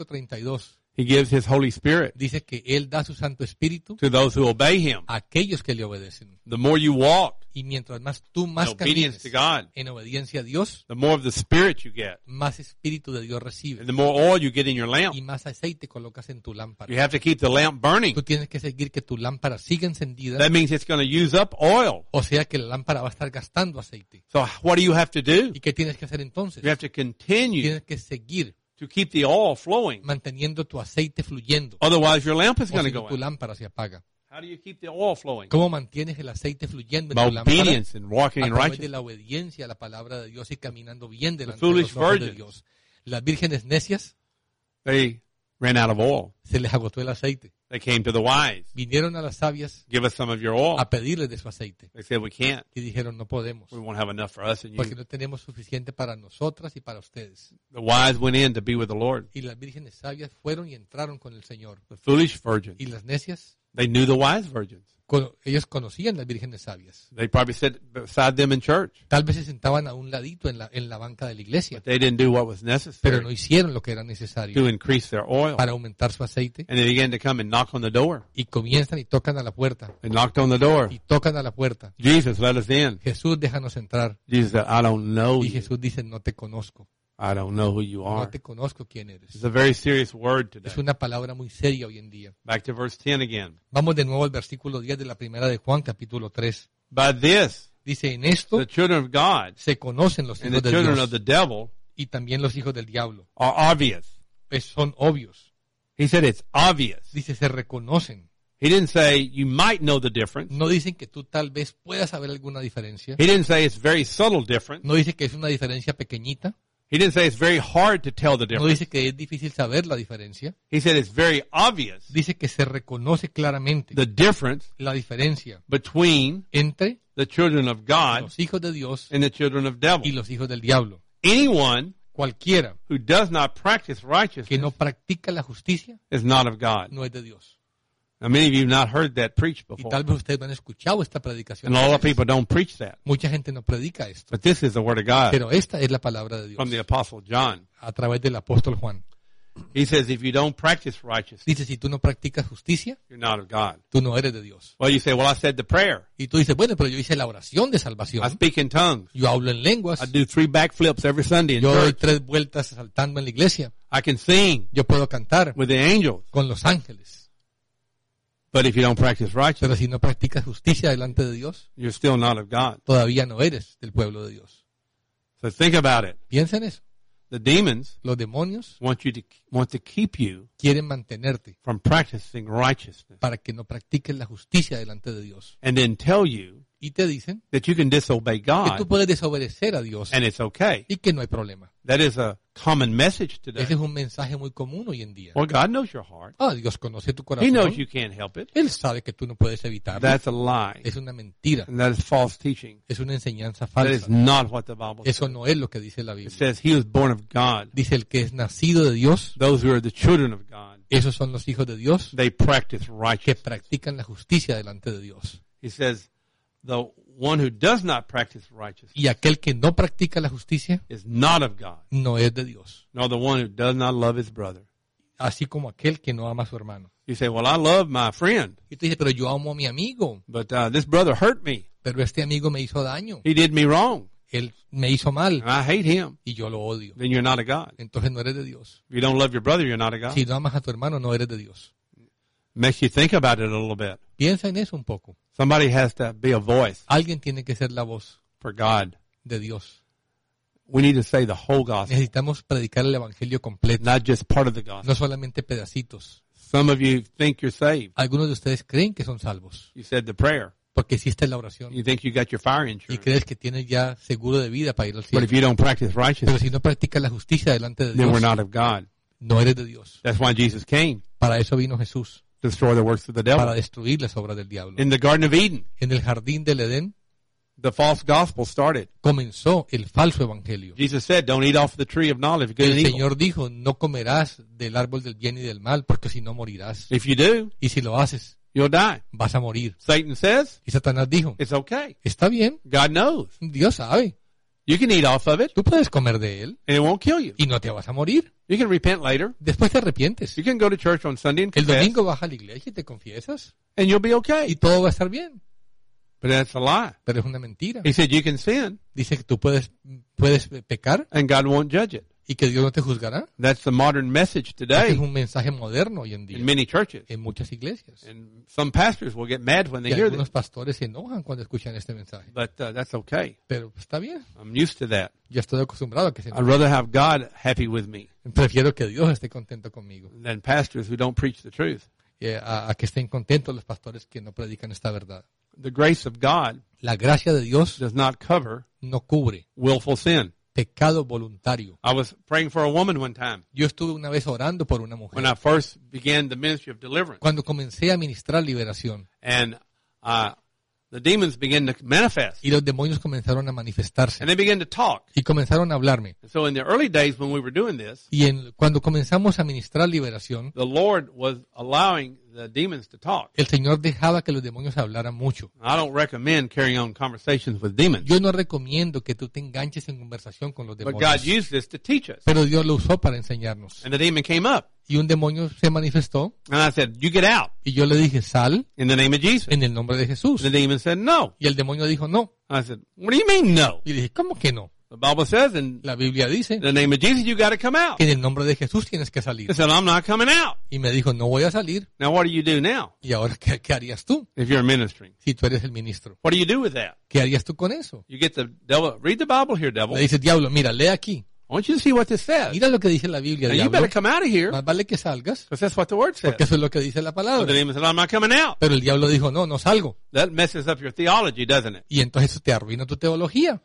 5:32 he gives his Holy Spirit dice que Él da su Santo Espíritu to those who obey him. a aquellos que le obedecen. The more you walk Y mientras más tú in más obedience camines to God, en obediencia a Dios, the more of the Spirit you get, más Espíritu de Dios and recibes the more oil you get in your lamp. y más aceite colocas en tu You lámpara. have to keep the lamp burning. Tú tienes que seguir que tu lámpara siga encendida, That means it's going to use up oil. o sea que la lámpara va a estar gastando aceite. So what do you have to do? ¿Y qué tienes que hacer entonces? You have to continue Tienes que seguir to keep the oil flowing. manteniendo tu aceite fluyendo, Otherwise, your lamp is o going si to no, go tu out. lámpara se apaga. How do you keep the oil flowing? ¿Cómo mantienes el aceite fluyendo en By tu lámpara? obedience and walking A in través de righteousness. la obediencia a la palabra de Dios y caminando bien delante The de foolish los ojos de virgins. Dios. Las vírgenes necias They ran out of oil. se les agotó el aceite. They came to the wise. Vinieron a las sabias Give us some of your oil. a pedirles de su aceite They said, we can't. y dijeron no podemos We won't have enough for us and porque you. no tenemos suficiente para nosotras y para ustedes. The wise went in to be with the Lord. Y las vírgenes sabias fueron y entraron con el Señor. The foolish virgins, Y las necias, they knew the wise virgins. ellos conocían las vírgenes sabias. They probably sat beside them in church. Tal vez se sentaban a un ladito en la banca de la iglesia, But they didn't do what was pero no necessary hicieron lo que era to necesario increase their oil. para aumentar su aceite. And they began to come and knock on the door. Y comienzan y tocan a la puerta. They knocked on the door. Y tocan a la puerta. Jesus, let us in. Jesús, déjanos entrar. Jesus said, I don't know Y you. Jesús dice, no te conozco. I don't know who you No are. te conozco quién eres. It's a very serious word today. Es una palabra muy seria hoy en día. Back to verse 10 again. Vamos de nuevo al versículo 10 de la primera de Juan, capítulo 3. By this, Dice, en esto the children of God se conocen los and the hijos de children Dios of the devil y también los hijos del diablo. are obvious. Son obvios. He said it's obvious. Dice, se reconocen. He didn't say you might know the difference. No dicen que tú tal vez puedas saber alguna diferencia. He didn't say it's very subtle difference. No dice que es una diferencia pequeñita. He didn't say it's very hard to tell the No difference. dice que es difícil saber la diferencia. He said it's very obvious Dice que se reconoce claramente the difference la diferencia between entre the children of God los hijos de Dios and the children of y devil. los hijos del diablo. Anyone Cualquiera who does not practice que righteousness no practica la justicia is not of God. no es de Dios. Now, many of you have not heard that preached Y before. tal vez ustedes no han escuchado esta predicación. And a lot of people don't preach that. Mucha gente no predica esto. But this is the Word of God Pero esta es la palabra de Dios from the Apostle John. a través del apóstol Juan. He says, if you don't practice righteousness, Dice, si tú no practicas justicia, you're not of God. tú no eres de Dios. Well, you say, well, I said the prayer. Y tú dices, bueno, pero yo hice la oración de I salvación. speak in tongues. Yo hablo en lenguas. I do 3 backflips every Sunday in Yo doy church. 3 vueltas saltando en la iglesia. I can sing Yo puedo cantar with the angels. con los ángeles. But if you don't practice Pero righteousness, si no practicas justicia delante de Dios, you're still not of God. todavía no eres del pueblo de Dios. So think about it. Piensa en eso. The demons Los demonios want to keep you quieren mantenerte from practicing righteousness, para que no practiques la justicia delante de Dios. and then tell you Y te dicen that you can disobey que tú God puedes desobedecer a Dios and it's okay. y que no hay problema. That is a common message today. Ese es un mensaje muy común hoy en día. Well, God knows your heart. Dios conoce tu He corazón. knows you can't help it. Él sabe que tú no puedes evitarlo. That's a lie. Es una mentira. And that is false teaching. Es una enseñanza That is falsa. not what the Bible Eso says. no es lo que dice la It Biblia. says he was born of God. Dice el que es nacido de Dios, Those who are the children of God, esos son los hijos de Dios they practice que righteousness. practican la justicia delante de Dios. He says the one who does not practice righteousness Y aquel que no practica la justicia is not of God, no es de Dios. nor the one who does not love his brother. Así como aquel que no ama a su hermano. You say, well, I love my friend, Y tú dices, pero yo amo a mi amigo, but this brother hurt me. pero este amigo me hizo daño. He did me wrong, Él me hizo mal and I hate him. y yo lo odio. Then you're not of God. Entonces no eres de Dios. If you don't love your brother, you're not of God. Si no amas a tu hermano, no eres de Dios. Makes you think about it a little bit. Piensa en eso un poco. Somebody has to be a voice Alguien tiene que ser la voz for God. de Dios. We need to say the whole gospel, Necesitamos predicar el evangelio completo, not just part of the gospel. no solamente pedacitos. Some of you think you're saved. Algunos de ustedes creen que son salvos, You said the prayer. porque hiciste la oración You think you got your fire y insurance. crees que tienes ya seguro de vida para ir al But cielo. if you don't practice Pero righteousness, si no practicas la justicia delante de then we're Dios, not of God. no eres de Dios. That's why Jesus came, Para eso vino Jesús, to destroy the works of the para devil. destruir las obras del diablo. In the Garden of Eden, En el jardín del Edén the false gospel started. comenzó el falso evangelio. Jesus said, don't eat off the tree of knowledge of good El and evil. Señor dijo, no comerás del árbol del bien y del mal, porque si no morirás. If you do, Y si lo haces, you'll die. vas a morir. Satan says, Y Satanás dijo, it's okay. está bien, God knows. Dios sabe, You can eat off of it, tú puedes comer de él and it won't kill you. y no te vas a morir. You can repent later. Después te arrepientes. You can go to church on Sunday and El confess, domingo vas a la iglesia y te confiesas and you'll be y okay. todo va a estar bien. But that's a lie. Pero es una mentira. He said you can sin, Dice que tú puedes pecar and God won't judge it. y que Dios no te juzgará. That's the modern message Este es today un mensaje moderno hoy en día in many churches. en muchas iglesias. And some pastors will get mad when Y they hear algunos this. pastores se enojan cuando escuchan este mensaje. But that's okay. Pero está bien. I'm used to that. Yo estoy acostumbrado a que se I'd enojen. rather have God happy with me Prefiero que Dios esté contento conmigo. than pastors who don't preach the truth. A que estén contentos los pastores que no predican esta verdad. The grace of God La gracia de Dios does not cover no cubre willful sin. pecado voluntario. I was praying for a woman one time Yo estuve una vez orando por una when mujer. I first began the ministry of deliverance. Cuando comencé a ministrar liberación And the demons began to manifest. y los demonios comenzaron a manifestarse And they began to talk. y comenzaron a hablarme. And so in the early days when we were doing this, Y cuando comenzamos a ministrar liberación, the Lord was allowing the demons to talk. el Señor dejaba que los demonios hablaran mucho. I don't recommend carrying on conversations with demons. Yo no recomiendo que tú te enganches en conversación con los But God demonios. used this to teach us. Pero Dios lo usó para enseñarnos. And the demon came up. Y un demonio se manifestó And I said, you get out y yo le dije, sal in the name of Jesus. en el nombre de Jesús. The demon said, no. Y el demonio dijo, no. I said, what do you mean no? Y dije, ¿cómo que no? The Bible says in La Biblia dice the name of Jesus, you got to come out. que en el nombre de Jesús tienes que salir. He said, I'm not coming out. Y me dijo, no voy a salir. Now what do you do now ¿Y ahora qué harías tú if you're ministering? si tú eres el ministro? What do you do with that? ¿Qué harías tú con eso? You get the devil, read the Bible here, devil. Le I dice, diablo, mira, lee aquí. want you to see what this says. Mira lo que dice la Biblia, And you diablo. better come out of here Más vale que salgas, because that's what the word says. porque eso es lo que dice la So the palabra. demon said, I'm not coming out. Pero el diablo dijo, no, no salgo. That messes up your theology, doesn't it? Y entonces eso te arruina tu teología.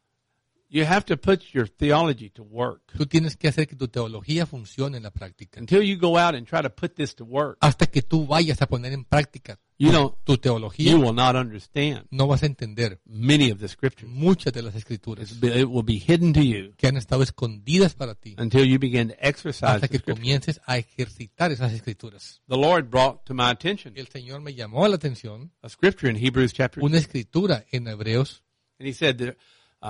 You have to put your theology to work. Tú tienes que hacer que tu teología funcione en la práctica. Until you go out and try to put this to work, Hasta que tú vayas a poner en práctica you know, tu teología, you will not understand no vas a entender many of the scriptures. muchas de las escrituras It will be hidden to you que han estado escondidas para ti until you begin to exercise hasta the que scriptures. comiences a ejercitar esas escrituras. The Lord brought to my attention El Señor me llamó a la atención a scripture in Hebrews chapter 2. una escritura en Hebreos And he said, that,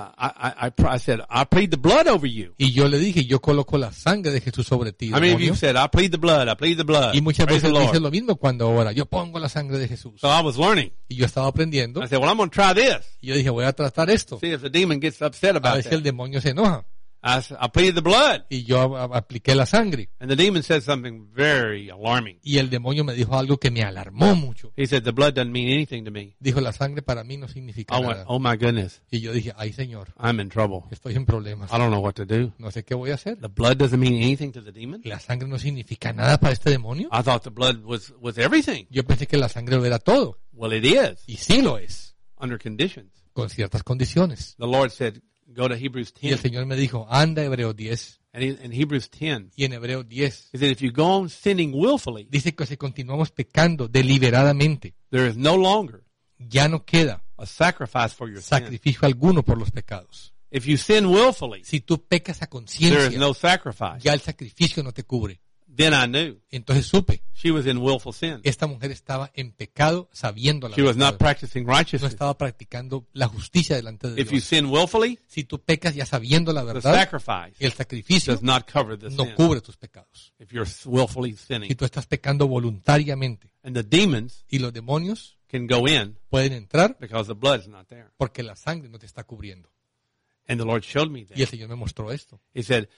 I said, I plead the blood over you. y yo le dije, yo coloco la sangre de Jesús sobre ti. How many of you demonio. said, I plead the blood, I plead the blood? Y muchas Praise the veces dice Lord. lo mismo cuando ora, yo pongo la sangre de Jesús. So I was learning. Y yo estaba aprendiendo I said, well, I'm going to try this. y yo dije, voy a tratar esto, See if the demon gets upset a about ver si el that. demonio se enoja. I pleaded the blood. Y yo apliqué la sangre. And the demon said something very alarming. Y el demonio me dijo algo que me alarmó mucho. He said, the blood doesn't mean anything to me. Dijo, la sangre para mí no significa I went, nada. oh my goodness, Y yo dije, ay Señor, I'm in trouble. estoy en problemas. I don't know what to do. No sé qué voy a hacer. The blood doesn't mean anything to the demon? ¿La sangre no significa nada para este demonio? I thought the blood was everything. Yo pensé que la sangre lo era todo. Well, it is, Y sí lo es, under conditions. con ciertas condiciones. The Lord said, go to Hebrews Y el 10. Señor me dijo, anda a Hebreos 10. And in Hebrews 10, Y en Hebreos 10 he said, if you go on sinning willfully, dice que si continuamos pecando deliberadamente, there is no longer ya no queda a sacrifice for your sin. sacrificio alguno por los pecados. If you sin willfully, Si tú pecas a there is conciencia, no sacrifice. ya el sacrificio no te cubre. Then I knew Entonces supe, she was in willful sin. esta mujer estaba en pecado sabiendo la She was not verdad. practicing No righteousness. estaba practicando la justicia delante de If you Dios. sin willfully, Si tú pecas ya sabiendo la the verdad, sacrifice el sacrificio does not cover the no sin. cubre tus pecados. If you're willfully Si sinning. tú estás pecando voluntariamente And the demons y los demonios can go in pueden entrar because the blood is not there. porque la sangre no te está cubriendo. And the Lord showed me Y el that. Señor me mostró esto. He said,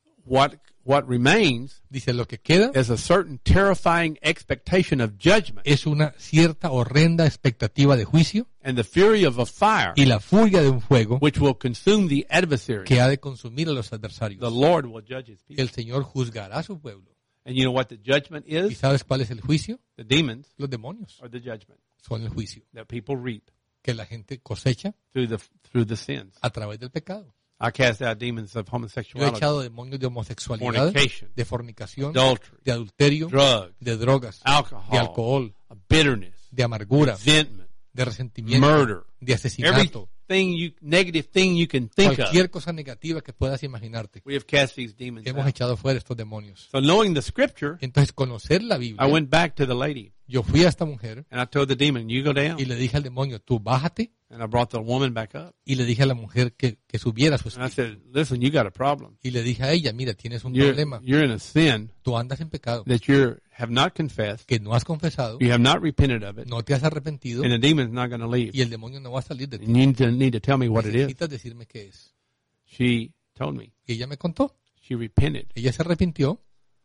what remains Dice, lo que queda is a certain terrifying expectation of judgment es una cierta horrenda expectativa de juicio and the fury of a fire y la furia de un fuego which will consume the adversary. que ha de consumir a los adversarios. The Lord will judge his people. El Señor juzgará a su pueblo. And you know what the judgment ¿Y is? sabes cuál es el juicio? The demons Los demonios are the judgment son el juicio that people reap que la gente cosecha through the sins. a través del pecado. I cast out demons of Yo he homosexuality, echado demonios de homosexualidad, fornication, de fornicación, adultery, de adulterio, drugs, de drogas, de alcohol, bitterness, de amargura, resentment, de resentimiento, murder, de asesinato, negative thing you can think of. cualquier cosa negativa que puedas imaginarte. We have cast these demons Hemos out. echado fuera estos demonios. So knowing the scripture, Entonces, conocer la I Biblia, went back to the lady yo fui a esta mujer and I told the demon, you go down. y le dije al demonio, tú bájate, And I brought the woman back up. y le dije a la mujer que subiera su And I espíritu. said, listen, you got a problem. Y le dije a ella, mira, tienes un problema. You're in a sin Tú andas en pecado that you have not confessed. que no has confesado, You have not repented of it. no te has arrepentido And the demon's not going to leave. y el demonio no va a salir de ti. And you need to tell me what it is. Necesitas decirme qué es. She told me. Y ella me contó. She repented Ella se arrepintió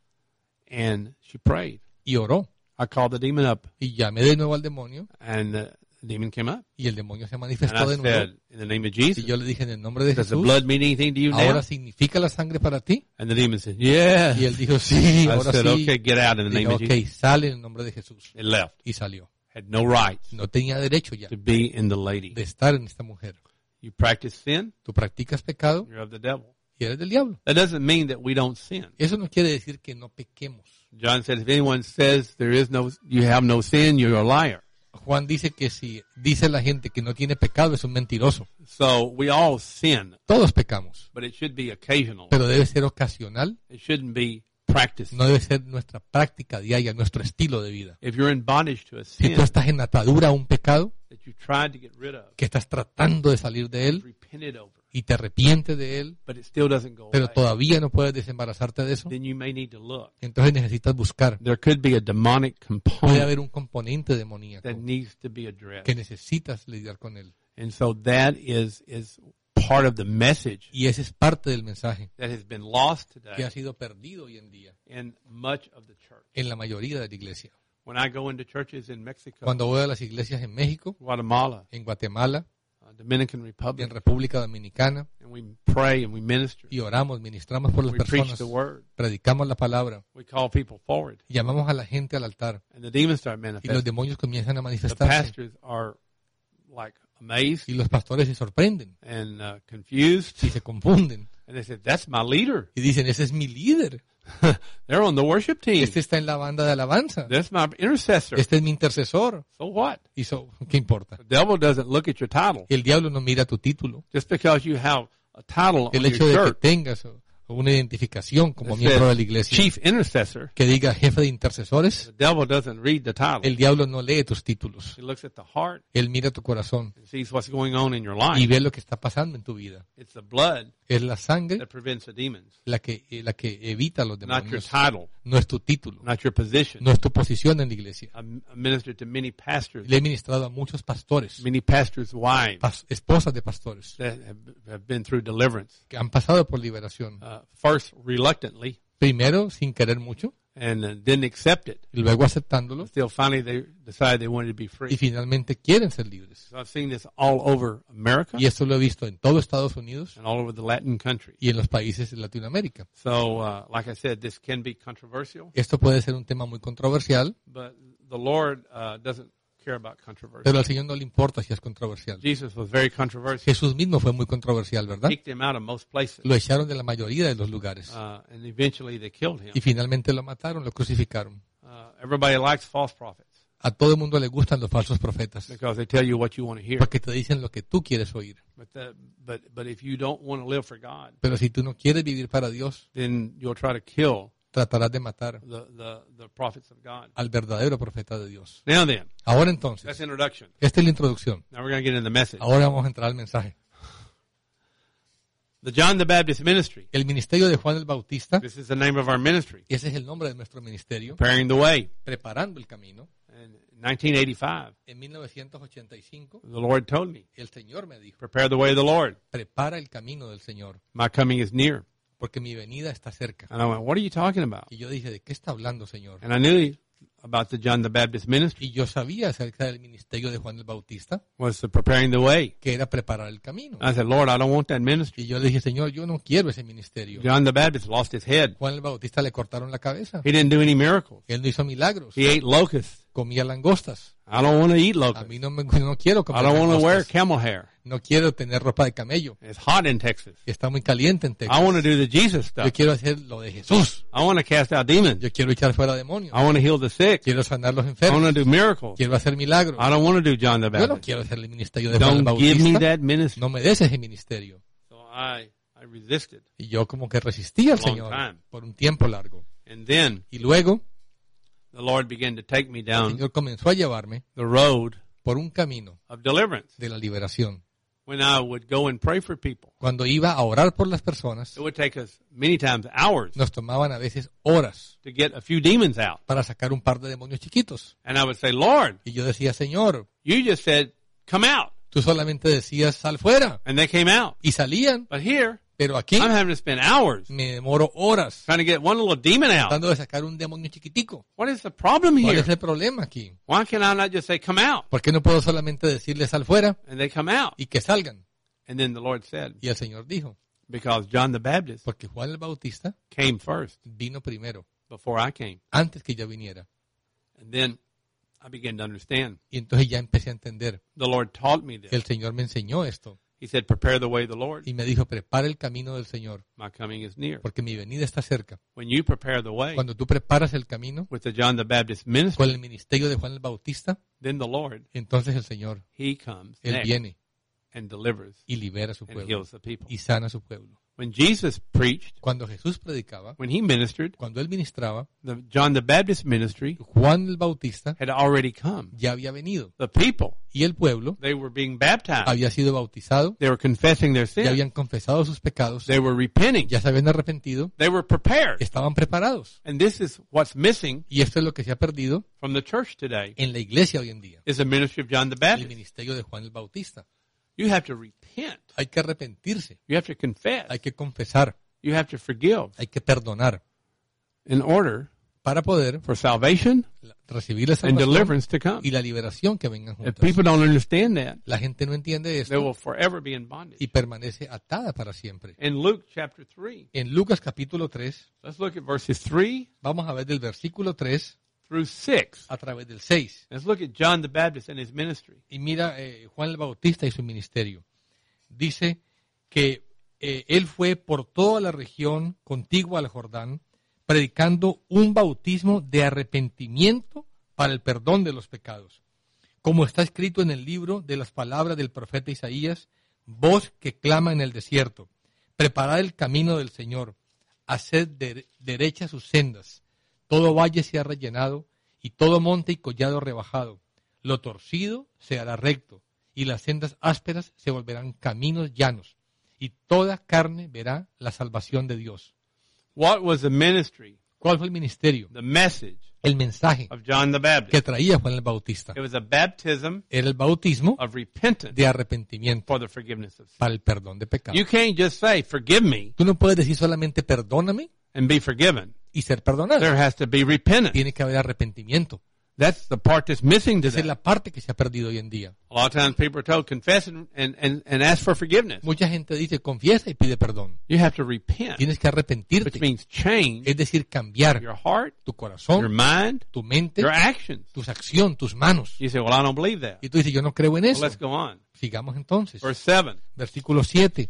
and she prayed. y oró. I called the demon up Y llamé de nuevo al demonio and the demon came up. y el demonio se And manifestó de I nuevo. said, in the name of Jesus, Y yo le dije, en el nombre de does the Jesús, blood mean anything to you now? ¿ahora significa la sangre para ti? And the demon said, yeah. Y él dijo, sí, I ahora said, sí. okay, get out in the Dije, name of ok, Jesus. sale en el nombre de Jesús. It left. Y salió. Had no rights No tenía derecho ya to be in the lady. de estar en esta mujer. You practice sin, Tú practicas pecado you're of the devil. y eres del diablo. That doesn't mean that we don't sin. Eso no quiere decir que no pequemos. John said, if anyone says you have no sin, you're a liar. Juan dice que si dice la gente que no tiene pecado es un mentiroso. So we all sin, Todos pecamos, but it should be occasional. pero debe ser ocasional, It shouldn't be practiced. no debe ser nuestra práctica diaria, nuestro estilo de vida. If you're in bondage to a Si sin tú estás en atadura a un pecado, that you tried to get rid of, que estás tratando de salir de él repented over, y te arrepientes de él, but it still doesn't go pero away, todavía no puedes desembarazarte de eso, then you may need to look. entonces necesitas buscar. There could be a demonic Puede component haber un componente demoníaco that needs to be addressed. que necesitas lidiar con él. And so that is part of the message Y ese es parte del mensaje that has been lost que today ha sido perdido hoy en día in much of the church. en la mayoría de la iglesia. When I go into churches in Mexico, Cuando voy a las iglesias en México, Guatemala, en Guatemala, Dominican en Republic, República Dominicana, and we pray and we minister, y oramos, ministramos por las we preach personas, the word, predicamos la palabra, we call people forward, llamamos a la gente al altar and the demons start y los manifesting. demonios comienzan a The manifestarse pastors are like amazed y los pastores se sorprenden and confused, y se confunden and they said, "That's my leader. y dicen, ese es mi líder, They're on the worship team. este está en la banda de alabanza, That's my intercessor." este es mi intercesor. So what? Y ¿qué importa? The devil doesn't look at your title. El diablo no mira tu título. Just because you have a title El on hecho your de que shirt tengas una identificación como that miembro de says la iglesia, chief intercessor, que diga jefe de intercesores, the devil doesn't read the title. el diablo no lee tus títulos. He looks at the heart Él mira tu corazón and sees what's going on in your y life. ve lo que está pasando en tu vida. It's the blood Es la sangre that prevents the demons, la que evita los not your demonios. title, No es tu título, not your position. no es tu posición en la iglesia. I'm a minister to many pastors, Le he ministrado a muchos pastores, many pastors' wives esposas de pastores, that have been through deliverance. que han pasado por liberación. First, reluctantly, Primero, sin querer mucho, and didn't accept it. y luego aceptándolo, Until finally they decided they wanted to be y free. finalmente quieren ser libres. So I've seen this all over America Y esto lo he visto en todo Estados Unidos and all over the Latin countries. y en los países de Latinoamérica. So, like I said, this can be controversial, Esto puede ser un tema muy controversial, but the Lord doesn't care about controversy. pero al Señor no le importa si es controversial. Jesus was very controversial. Jesús mismo fue muy controversial, ¿verdad? Kicked him out of most places, Lo echaron de la mayoría de los lugares. and eventually they killed him. Y finalmente lo mataron, lo crucificaron. Everybody likes false prophets A todo el mundo le gustan los falsos profetas, because they tell you what you want to hear. porque te dicen lo que tú quieres oír. But if you don't want to live for God, Pero si tú no quieres vivir para Dios, then you'll try to kill tratarás de matar the prophets of God. al verdadero profeta de Dios. Now then, Ahora that's entonces, introduction. esta es la introducción. Now we're going to get into the message. Ahora vamos a entrar al mensaje. The John the Baptist ministry. El ministerio de Juan el Bautista, This is the name of our ministry. ese es el nombre de nuestro ministerio, Preparing the way. preparando el camino. In 1985, En 1985, the Lord told me, el Señor me dijo, prepare the way of the Lord. prepara el camino del Señor, My coming is near. porque mi venida está cerca. And I went, what are you talking about? Y yo dije, ¿de qué está hablando, Señor? And I knew about the John the Baptist ministry Y yo sabía acerca del ministerio de Juan el Bautista, was the preparing the way. que era preparar el camino. I said, Lord, I don't want that ministry. Y yo le dije, Señor, yo no quiero ese ministerio. John the Baptist lost his head. Juan el Bautista le cortaron la cabeza. He didn't do any miracles. Él no hizo milagros. He ate locusts. Comía langostas. I don't want to eat A locusts. mí no quiero I comer don't want to wear langostas. camel hair. No quiero tener ropa de camello. It's hot in Texas. Está muy caliente en I Texas. want to do the Jesus stuff. Yo quiero hacer lo de Jesús. I want to cast out demons. Yo quiero echar fuera demonios. I want to heal the sick. Quiero sanar los I enfermos. want to do miracles. Quiero hacer milagros. I don't want to do John the Yo no Baptist. quiero hacer el ministerio de Juan el Don't give me Bautista. that ministry. No me des ese ministerio. So I resisted. Y yo como que resistí al Long Señor time. por un tiempo largo. And then Y luego the Lord began to take me el down Señor comenzó a llevarme the road por un camino of deliverance. de la liberación. When I would go and pray for people, Cuando iba a orar por las personas, it would take us many times hours nos tomaban a veces horas to get a few demons out. para sacar un par de demonios chiquitos. And I would say, Lord, Y yo decía, Señor, you just said, come out. tú solamente decías, sal fuera. And they came out. Y salían, But here, pero aquí I'm having to spend hours me demoro horas trying to get one little demon out. tratando de sacar un demonio chiquitico. What is the problem ¿Cuál here? es el problema aquí? Why can I not just say, come out? ¿Por qué no puedo solamente decirles sal fuera And they come out. y que salgan? And then the Lord said, Y el Señor dijo, because John the Baptist porque Juan el Bautista came first vino primero, before I came. antes que yo viniera. And then I began to understand. Y entonces ya empecé a entender. The Lord taught me this. El Señor me enseñó esto He said, prepare the way of the Lord. y me dijo, prepara el camino del Señor, My coming is near. porque mi venida está cerca. When you prepare the way Cuando tú preparas el camino with the John the Baptist ministry, con el ministerio de Juan el Bautista, then the Lord, entonces el Señor, He comes Él next viene and delivers y libera a su and pueblo heals the people. y sana a su pueblo. When Jesus preached, Cuando Jesús predicaba, when He ministered, cuando Él ministraba, the John the Baptist ministry Juan el Bautista had already come. ya había venido The people, y el pueblo they were being baptized. había sido bautizado, They were confessing their ya sins. habían confesado sus pecados, They were repenting. ya se habían arrepentido, They were prepared. estaban preparados. And this is what's missing Y esto es lo que se ha perdido from the church today, en la iglesia hoy en día, is the ministry of John the el Baptist. ministerio de Juan el Bautista. You have to repent. Hay que arrepentirse, You have to confess. hay que confesar, You have to forgive hay que perdonar in order para poder for salvation recibir la and salvación deliverance to come. y la liberación que vengan If juntas. people don't understand that, La gente no entiende they esto will forever be in bondage. y permanece atada para siempre. In Luke chapter 3, En Lucas capítulo 3, let's look at verses 3 vamos a ver del versículo 3 through 6. a través del 6. Let's look at John the Baptist and his ministry. Y mira Juan el Bautista y su ministerio. Dice que él fue por toda la región contigua al Jordán, predicando un bautismo de arrepentimiento para el perdón de los pecados. Como está escrito en el libro de las palabras del profeta Isaías, voz que clama en el desierto, preparad el camino del Señor, haced derechas sus sendas, todo valle se ha rellenado, y todo monte y collado rebajado, lo torcido se hará recto, y las sendas ásperas se volverán caminos llanos, y toda carne verá la salvación de Dios. What was the ministry, ¿Cuál fue el ministerio? the message El mensaje of John the Baptist? que traía Juan el Bautista. It was a baptism Era el bautismo of repentance de arrepentimiento for the forgiveness of sin. para el perdón de pecados. You can't just say, forgive me, Tú no puedes decir solamente perdóname and be forgiven. y ser perdonado. There has to be repentance. Tiene que haber arrepentimiento. That's the part that's missing Esa es today. la parte que se ha perdido hoy en día. A lot of times people are told, confess and ask for forgiveness. Mucha gente dice, confiesa y pide perdón. You have to repent, Tienes que which arrepentirte. means change Es decir, cambiar your heart, tu your corazón, mind, tu mente, your actions. tus acciones, tus manos. You say, well, I don't believe that. Y tú dices, yo no creo en Well, eso. let's go on. Sigamos entonces. Verse 7. Versículo 7.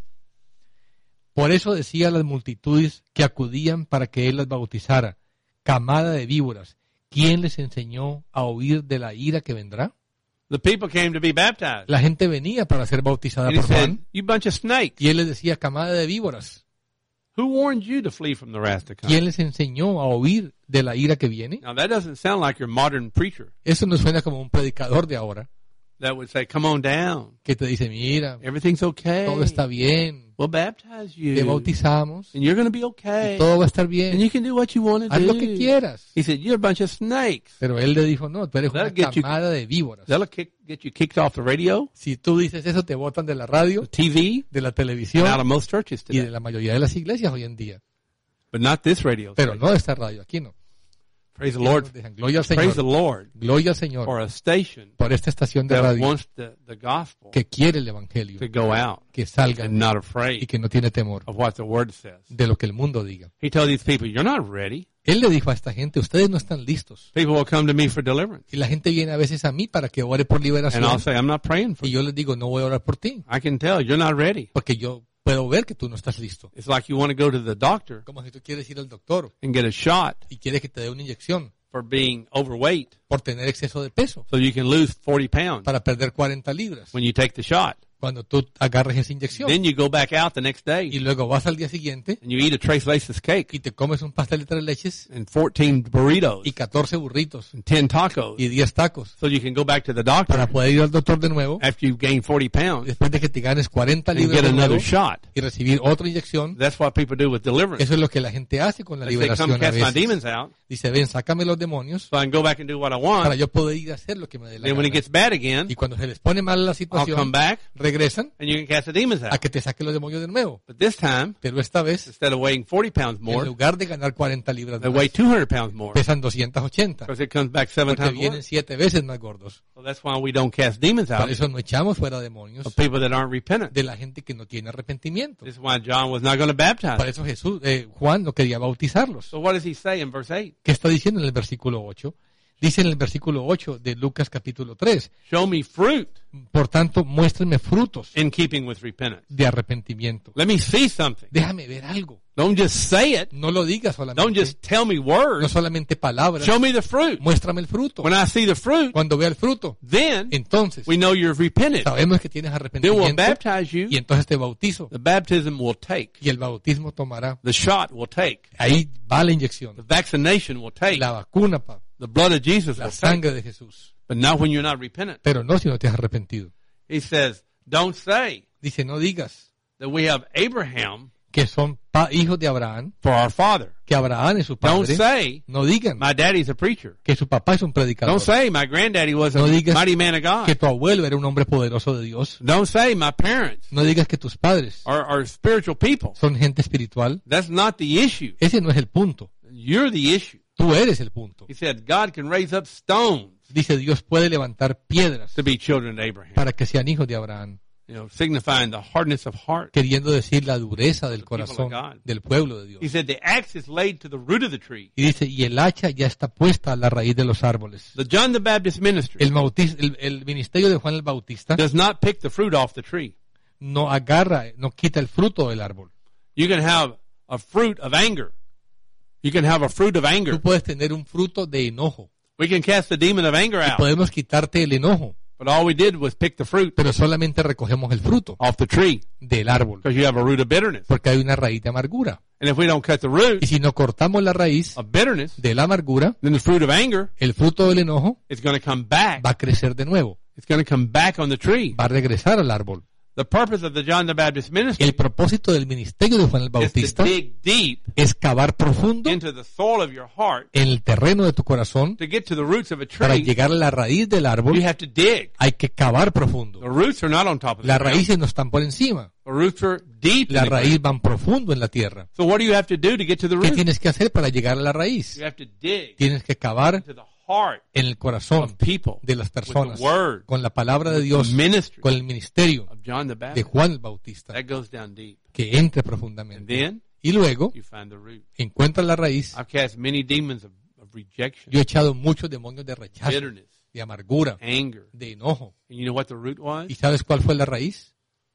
Por eso decía a las multitudes que acudían para que él las bautizara, camada de víboras, ¿quién les enseñó a huir de la ira que vendrá? The people came to be baptized. La gente venía para ser bautizada And he por said, Juan, you bunch of snakes. y él les decía, camada de víboras, Who warned you to flee from the wrath to come? ¿quién les enseñó a huir de la ira que viene? Now, that doesn't sound like your modern preacher Eso no suena como un predicador de ahora, that would say, come on down. que te dice, mira, Everything's okay. todo está bien, We'll baptize te you. bautizamos, And you're going to be y okay. todo va a estar And bien, you can do what you want to haz do. lo que quieras. He said, you're a bunch of snakes. Pero él le dijo, no, tú eres una That'll get you- camada de víboras. That'll get you kicked off the radio, Si tú dices eso, te botan de la radio, the TV, de la and televisión out of most churches y de today. la mayoría de las iglesias hoy en día. But not this radio Pero station. no esta radio, aquí no. Praise the Aquí Lord. nos dejan. Gloria al Praise the Señor. Lord Gloria al for Señor a station por esta estación de that radio wants the gospel que quiere el evangelio, to go out que salga and not y afraid que no tiene temor of what the word says. de lo que el mundo diga. He told these people, you're not ready. Él le dijo a esta gente, ustedes no están listos. People will come to me for deliverance. Y la gente viene a veces a mí para que ore por And liberación. I'll say, I'm not praying for Y you. yo les digo, no voy a orar por ti, I can tell you're not ready. porque yo puedo ver que tú no estás listo. It's like you want to go to the doctor Como si tú quieres ir al doctor and get a shot y quieres que te dé una inyección for being overweight por tener exceso de peso, so you can lose 40 pounds para perder 40 libras. when you take the shot. Cuando tú agarres esa inyección Then you go back out the next y day luego vas al día siguiente and you eat a Tres Leches cake y te comes un pastel de 3 leches and 14 burritos y 14 burritos and 10 tacos y 10 tacos so you can go back to the doctor para poder ir al doctor de nuevo after you've gained 40 pounds después de que te ganes 40 and libras get de nuevo another shot. y recibir otra inyección. That's what people do with deliverance. Eso es lo que la gente hace con la They say, come liberación a cast my veces. demons out Dice, ven, sácame los demonios so I can go back and do what I para want. yo poder ir a hacer lo que me dé la Then when it gana. gets bad again, Y cuando se les pone mal la I'll come situación, back regresan and you can cast the demons a out. que te saquen los demonios de nuevo. But this time, Pero esta vez, instead of weighing 40 pounds en more, lugar de ganar 40 libras they más, weigh 200 pounds more pesan 280. because it comes back 7 Porque times more. vienen 7 veces más gordos. So that's why we don't cast demons Por out eso no echamos fuera demonios of people that aren't repentant. de la gente que no tiene arrepentimiento. This is why John was not going to baptize. Por eso Juan no quería bautizarlos. So what does he say in verse 8? ¿Qué está diciendo en el versículo 8? Dice en el versículo 8 de Lucas capítulo 3, Show me fruit por tanto, muéstrenme frutos in keeping with repentance. de arrepentimiento. Let me see something. Déjame ver algo. Don't just say it. No lo digas Don't solamente, just tell me no words. solamente palabras. Show me the fruit. Muéstrame el fruto. When I see the fruit, Cuando vea el fruto, then entonces we know you're repented. sabemos que tienes Then we'll arrepentimiento baptize you. y entonces te bautizo The baptism will take. y el bautismo tomará. The shot will take. Ahí va la The inyección, vaccination will take. la vacuna, pa, The blood of Jesus la will take. sangre de Jesús. But not when you're not repentant. Pero no si no te has arrepentido. He says, don't say Dice, no digas that we have Abraham que son hijos de Abraham, for our father. que Abraham es su Don't padre. say No digan my daddy's a preacher. que su papá es un predicador. Don't say my granddaddy was a No digas mighty man of God. que tu abuelo era un hombre poderoso de Dios. Don't say my parents No digas que tus padres are spiritual people. son gente espiritual. That's not the issue. Ese no es el punto. You're the issue. Tú eres el punto. He said God can raise up stones Dice, Dios puede levantar piedras to be children of Abraham. para que sean hijos de Abraham, Signifying the hardness of heart. queriendo decir la dureza del people of corazón God. del pueblo de Dios. He said the axe is laid to the root of the tree. Y dice, y el hacha ya está puesta a la raíz de los árboles. The John the Baptist ministry El ministerio de Juan el Bautista does not pick the fruit off the tree. no agarra, no quita el fruto del árbol. You can have a fruit of anger. You can have a fruit of anger. Tú puedes tener un fruto de enojo. We can cast the demon of anger out. Podemos quitarte el enojo, But all we did was pick the fruit pero solamente recogemos el fruto off the tree del árbol, because you have a root of bitterness. porque hay una raíz de amargura. And if we don't cut the root Y si no cortamos la raíz of bitterness, de la amargura, then the fruit of anger el fruto del enojo is going to come back. va a crecer de nuevo, It's going to come back on the tree. va a regresar al árbol. The purpose of the John the Baptist ministry El propósito del ministerio de Juan el is to Bautista dig deep es cavar profundo into the soil of your heart en el terreno de tu corazón to get to the roots of a para tree. llegar a la raíz del árbol. You have to dig. Hay que cavar profundo. The roots are not on top of the Las ground. raíces no están por encima. The roots are deep. in Las the ground. raíces van profundo en la tierra. So what do you have to do to get to the ¿Qué root? tienes que hacer para llegar a la raíz? You have to dig Tienes que cavar into the heart en el corazón of people de las personas, with the word, con la palabra de Dios, ministry con el ministerio of John the de Baptist. Juan el Bautista, That goes down deep. que entre And profundamente. then Y luego you find the root. encuentra la raíz. I've cast many demons of rejection, Yo he echado muchos demonios de rechazo, bitterness, de amargura, anger. de enojo. And you know what the root was? ¿Y sabes cuál fue la raíz?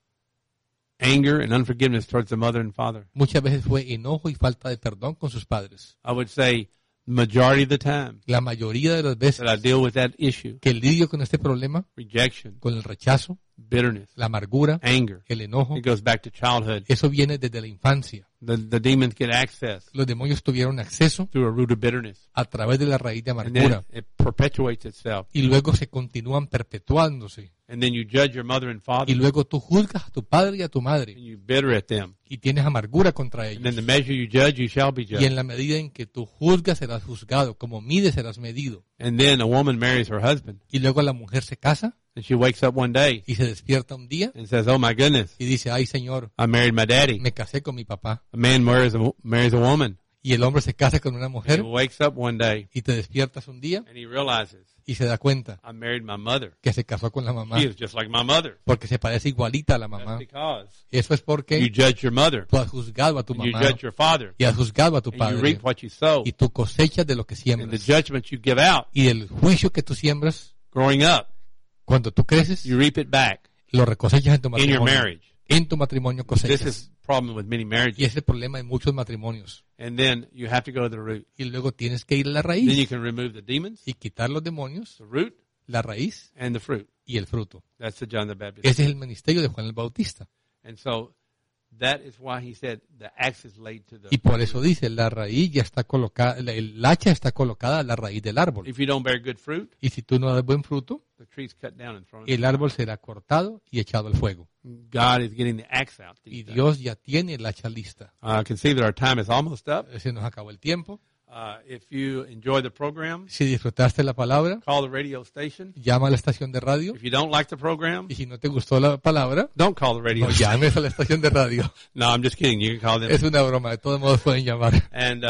Anger and unforgiveness towards the mother and father. Muchas veces fue enojo y falta de perdón con sus padres. I would say majority of the time La mayoría de las veces that I deal with that issue, que lidio con este problema, rejection, con el rechazo, bitterness, la amargura, anger, el enojo, it goes back to childhood. eso viene desde la infancia. The demons get access Los demonios tuvieron acceso through a root of bitterness. a través de la raíz de And amargura then it perpetuates itself. y luego se continúan perpetuándose. And then you judge your mother and father Y luego tú juzgas a tu padre y a tu madre and you bitter at them. y tienes amargura contra And then ellos. the measure you judge, you shall be Y judged. en la medida en que tú juzgas serás juzgado, como mides serás medido. And then a woman marries her husband Y luego la mujer se casa and she wakes up one day y se despierta un día and says, oh my goodness, y dice, ay Señor, I married my daddy. me casé con mi papá. A man marries a woman. Y el hombre se casa con una He mujer wakes up one day y te despiertas un día and he realizes, y se da cuenta I married my mother. que se casó con la mamá She is just like my mother. porque se parece igualita a la That's mamá. because Eso es you porque judge your mother tú has juzgado a tu and you mamá judge your father y has juzgado a tu and you padre reap what you sow. y tú cosechas de lo que And the siembras. judgment you give out Y el juicio que tú siembras, growing up, cuando tú creces, you reap it back lo recosechas en tu in your matrimonio. marriage. En tu matrimonio This cosechas. is the problem with many Y marriages. ese es el problema de muchos matrimonios. And then you have to go to the root. Y luego tienes que ir a la Then you raíz can remove the demons, y quitar los demonios, the root, la raíz and the fruit. y el fruto. That's the John the Baptist. Ese es el ministerio de Juan el Bautista. And so that is why he said the axe is laid to the Y por eso dice, la raíz ya está colocada, el hacha está colocada a la raíz del árbol. If you don't bear good fruit, Y si tú no das buen fruto, the tree's cut down and thrown. el árbol será cortado y echado al fuego. God is getting the axe out. Y these days. Dios ya tiene el hacha lista. I can see that our time is almost up. Se nos acabó el tiempo. If you enjoy the program, Si disfrutaste la palabra, call the radio station. llama a la estación de radio. If you don't like the program, Y si no te gustó la palabra, don't call the radio no station. llames a la estación de radio. No, I'm just kidding. You can call them. Es una broma, de todos modos pueden llamar. And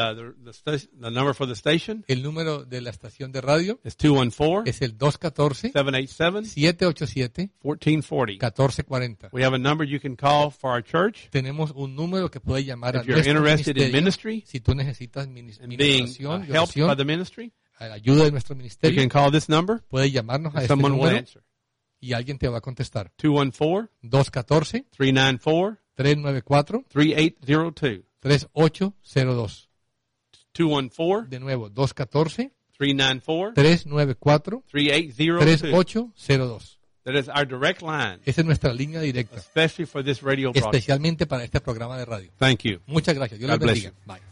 the number for the station El número de la estación de radio is 214 es el 214 787 787 1440. 1440. We have a number you can call for our church. Tenemos un número que puede llamar a If you're nuestro interested in ministerio. ministry Si tú necesitas and being ministración, de helped by oración, the ministry, a la ayuda de nuestro you ministerio, can call this number. puedes llamarnos a And este someone will número answer. y alguien te va a contestar. 214 214 394 394 3802. 3802. 214 De nuevo, 214 394 394 3802. 3802. That is our direct line, Esa es nuestra línea directa, especially for this radio broadcast. especialmente para este programa de radio. Thank you. Muchas gracias. Dios les God bless bendiga. Bye.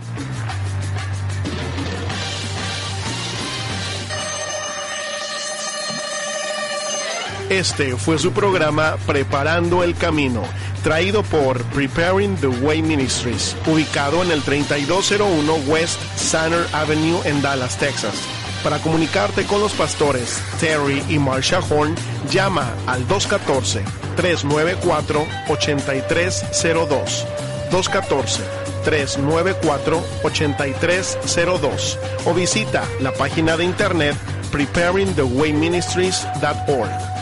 Este fue su programa Preparando el Camino, traído por Preparing the Way Ministries, ubicado en el 3201 West Center Avenue en Dallas, Texas. Para comunicarte con los pastores Terry y Marsha Horn, llama al 214-394-8302. 214-394-8302 o visita la página de internet preparingthewayministries.org.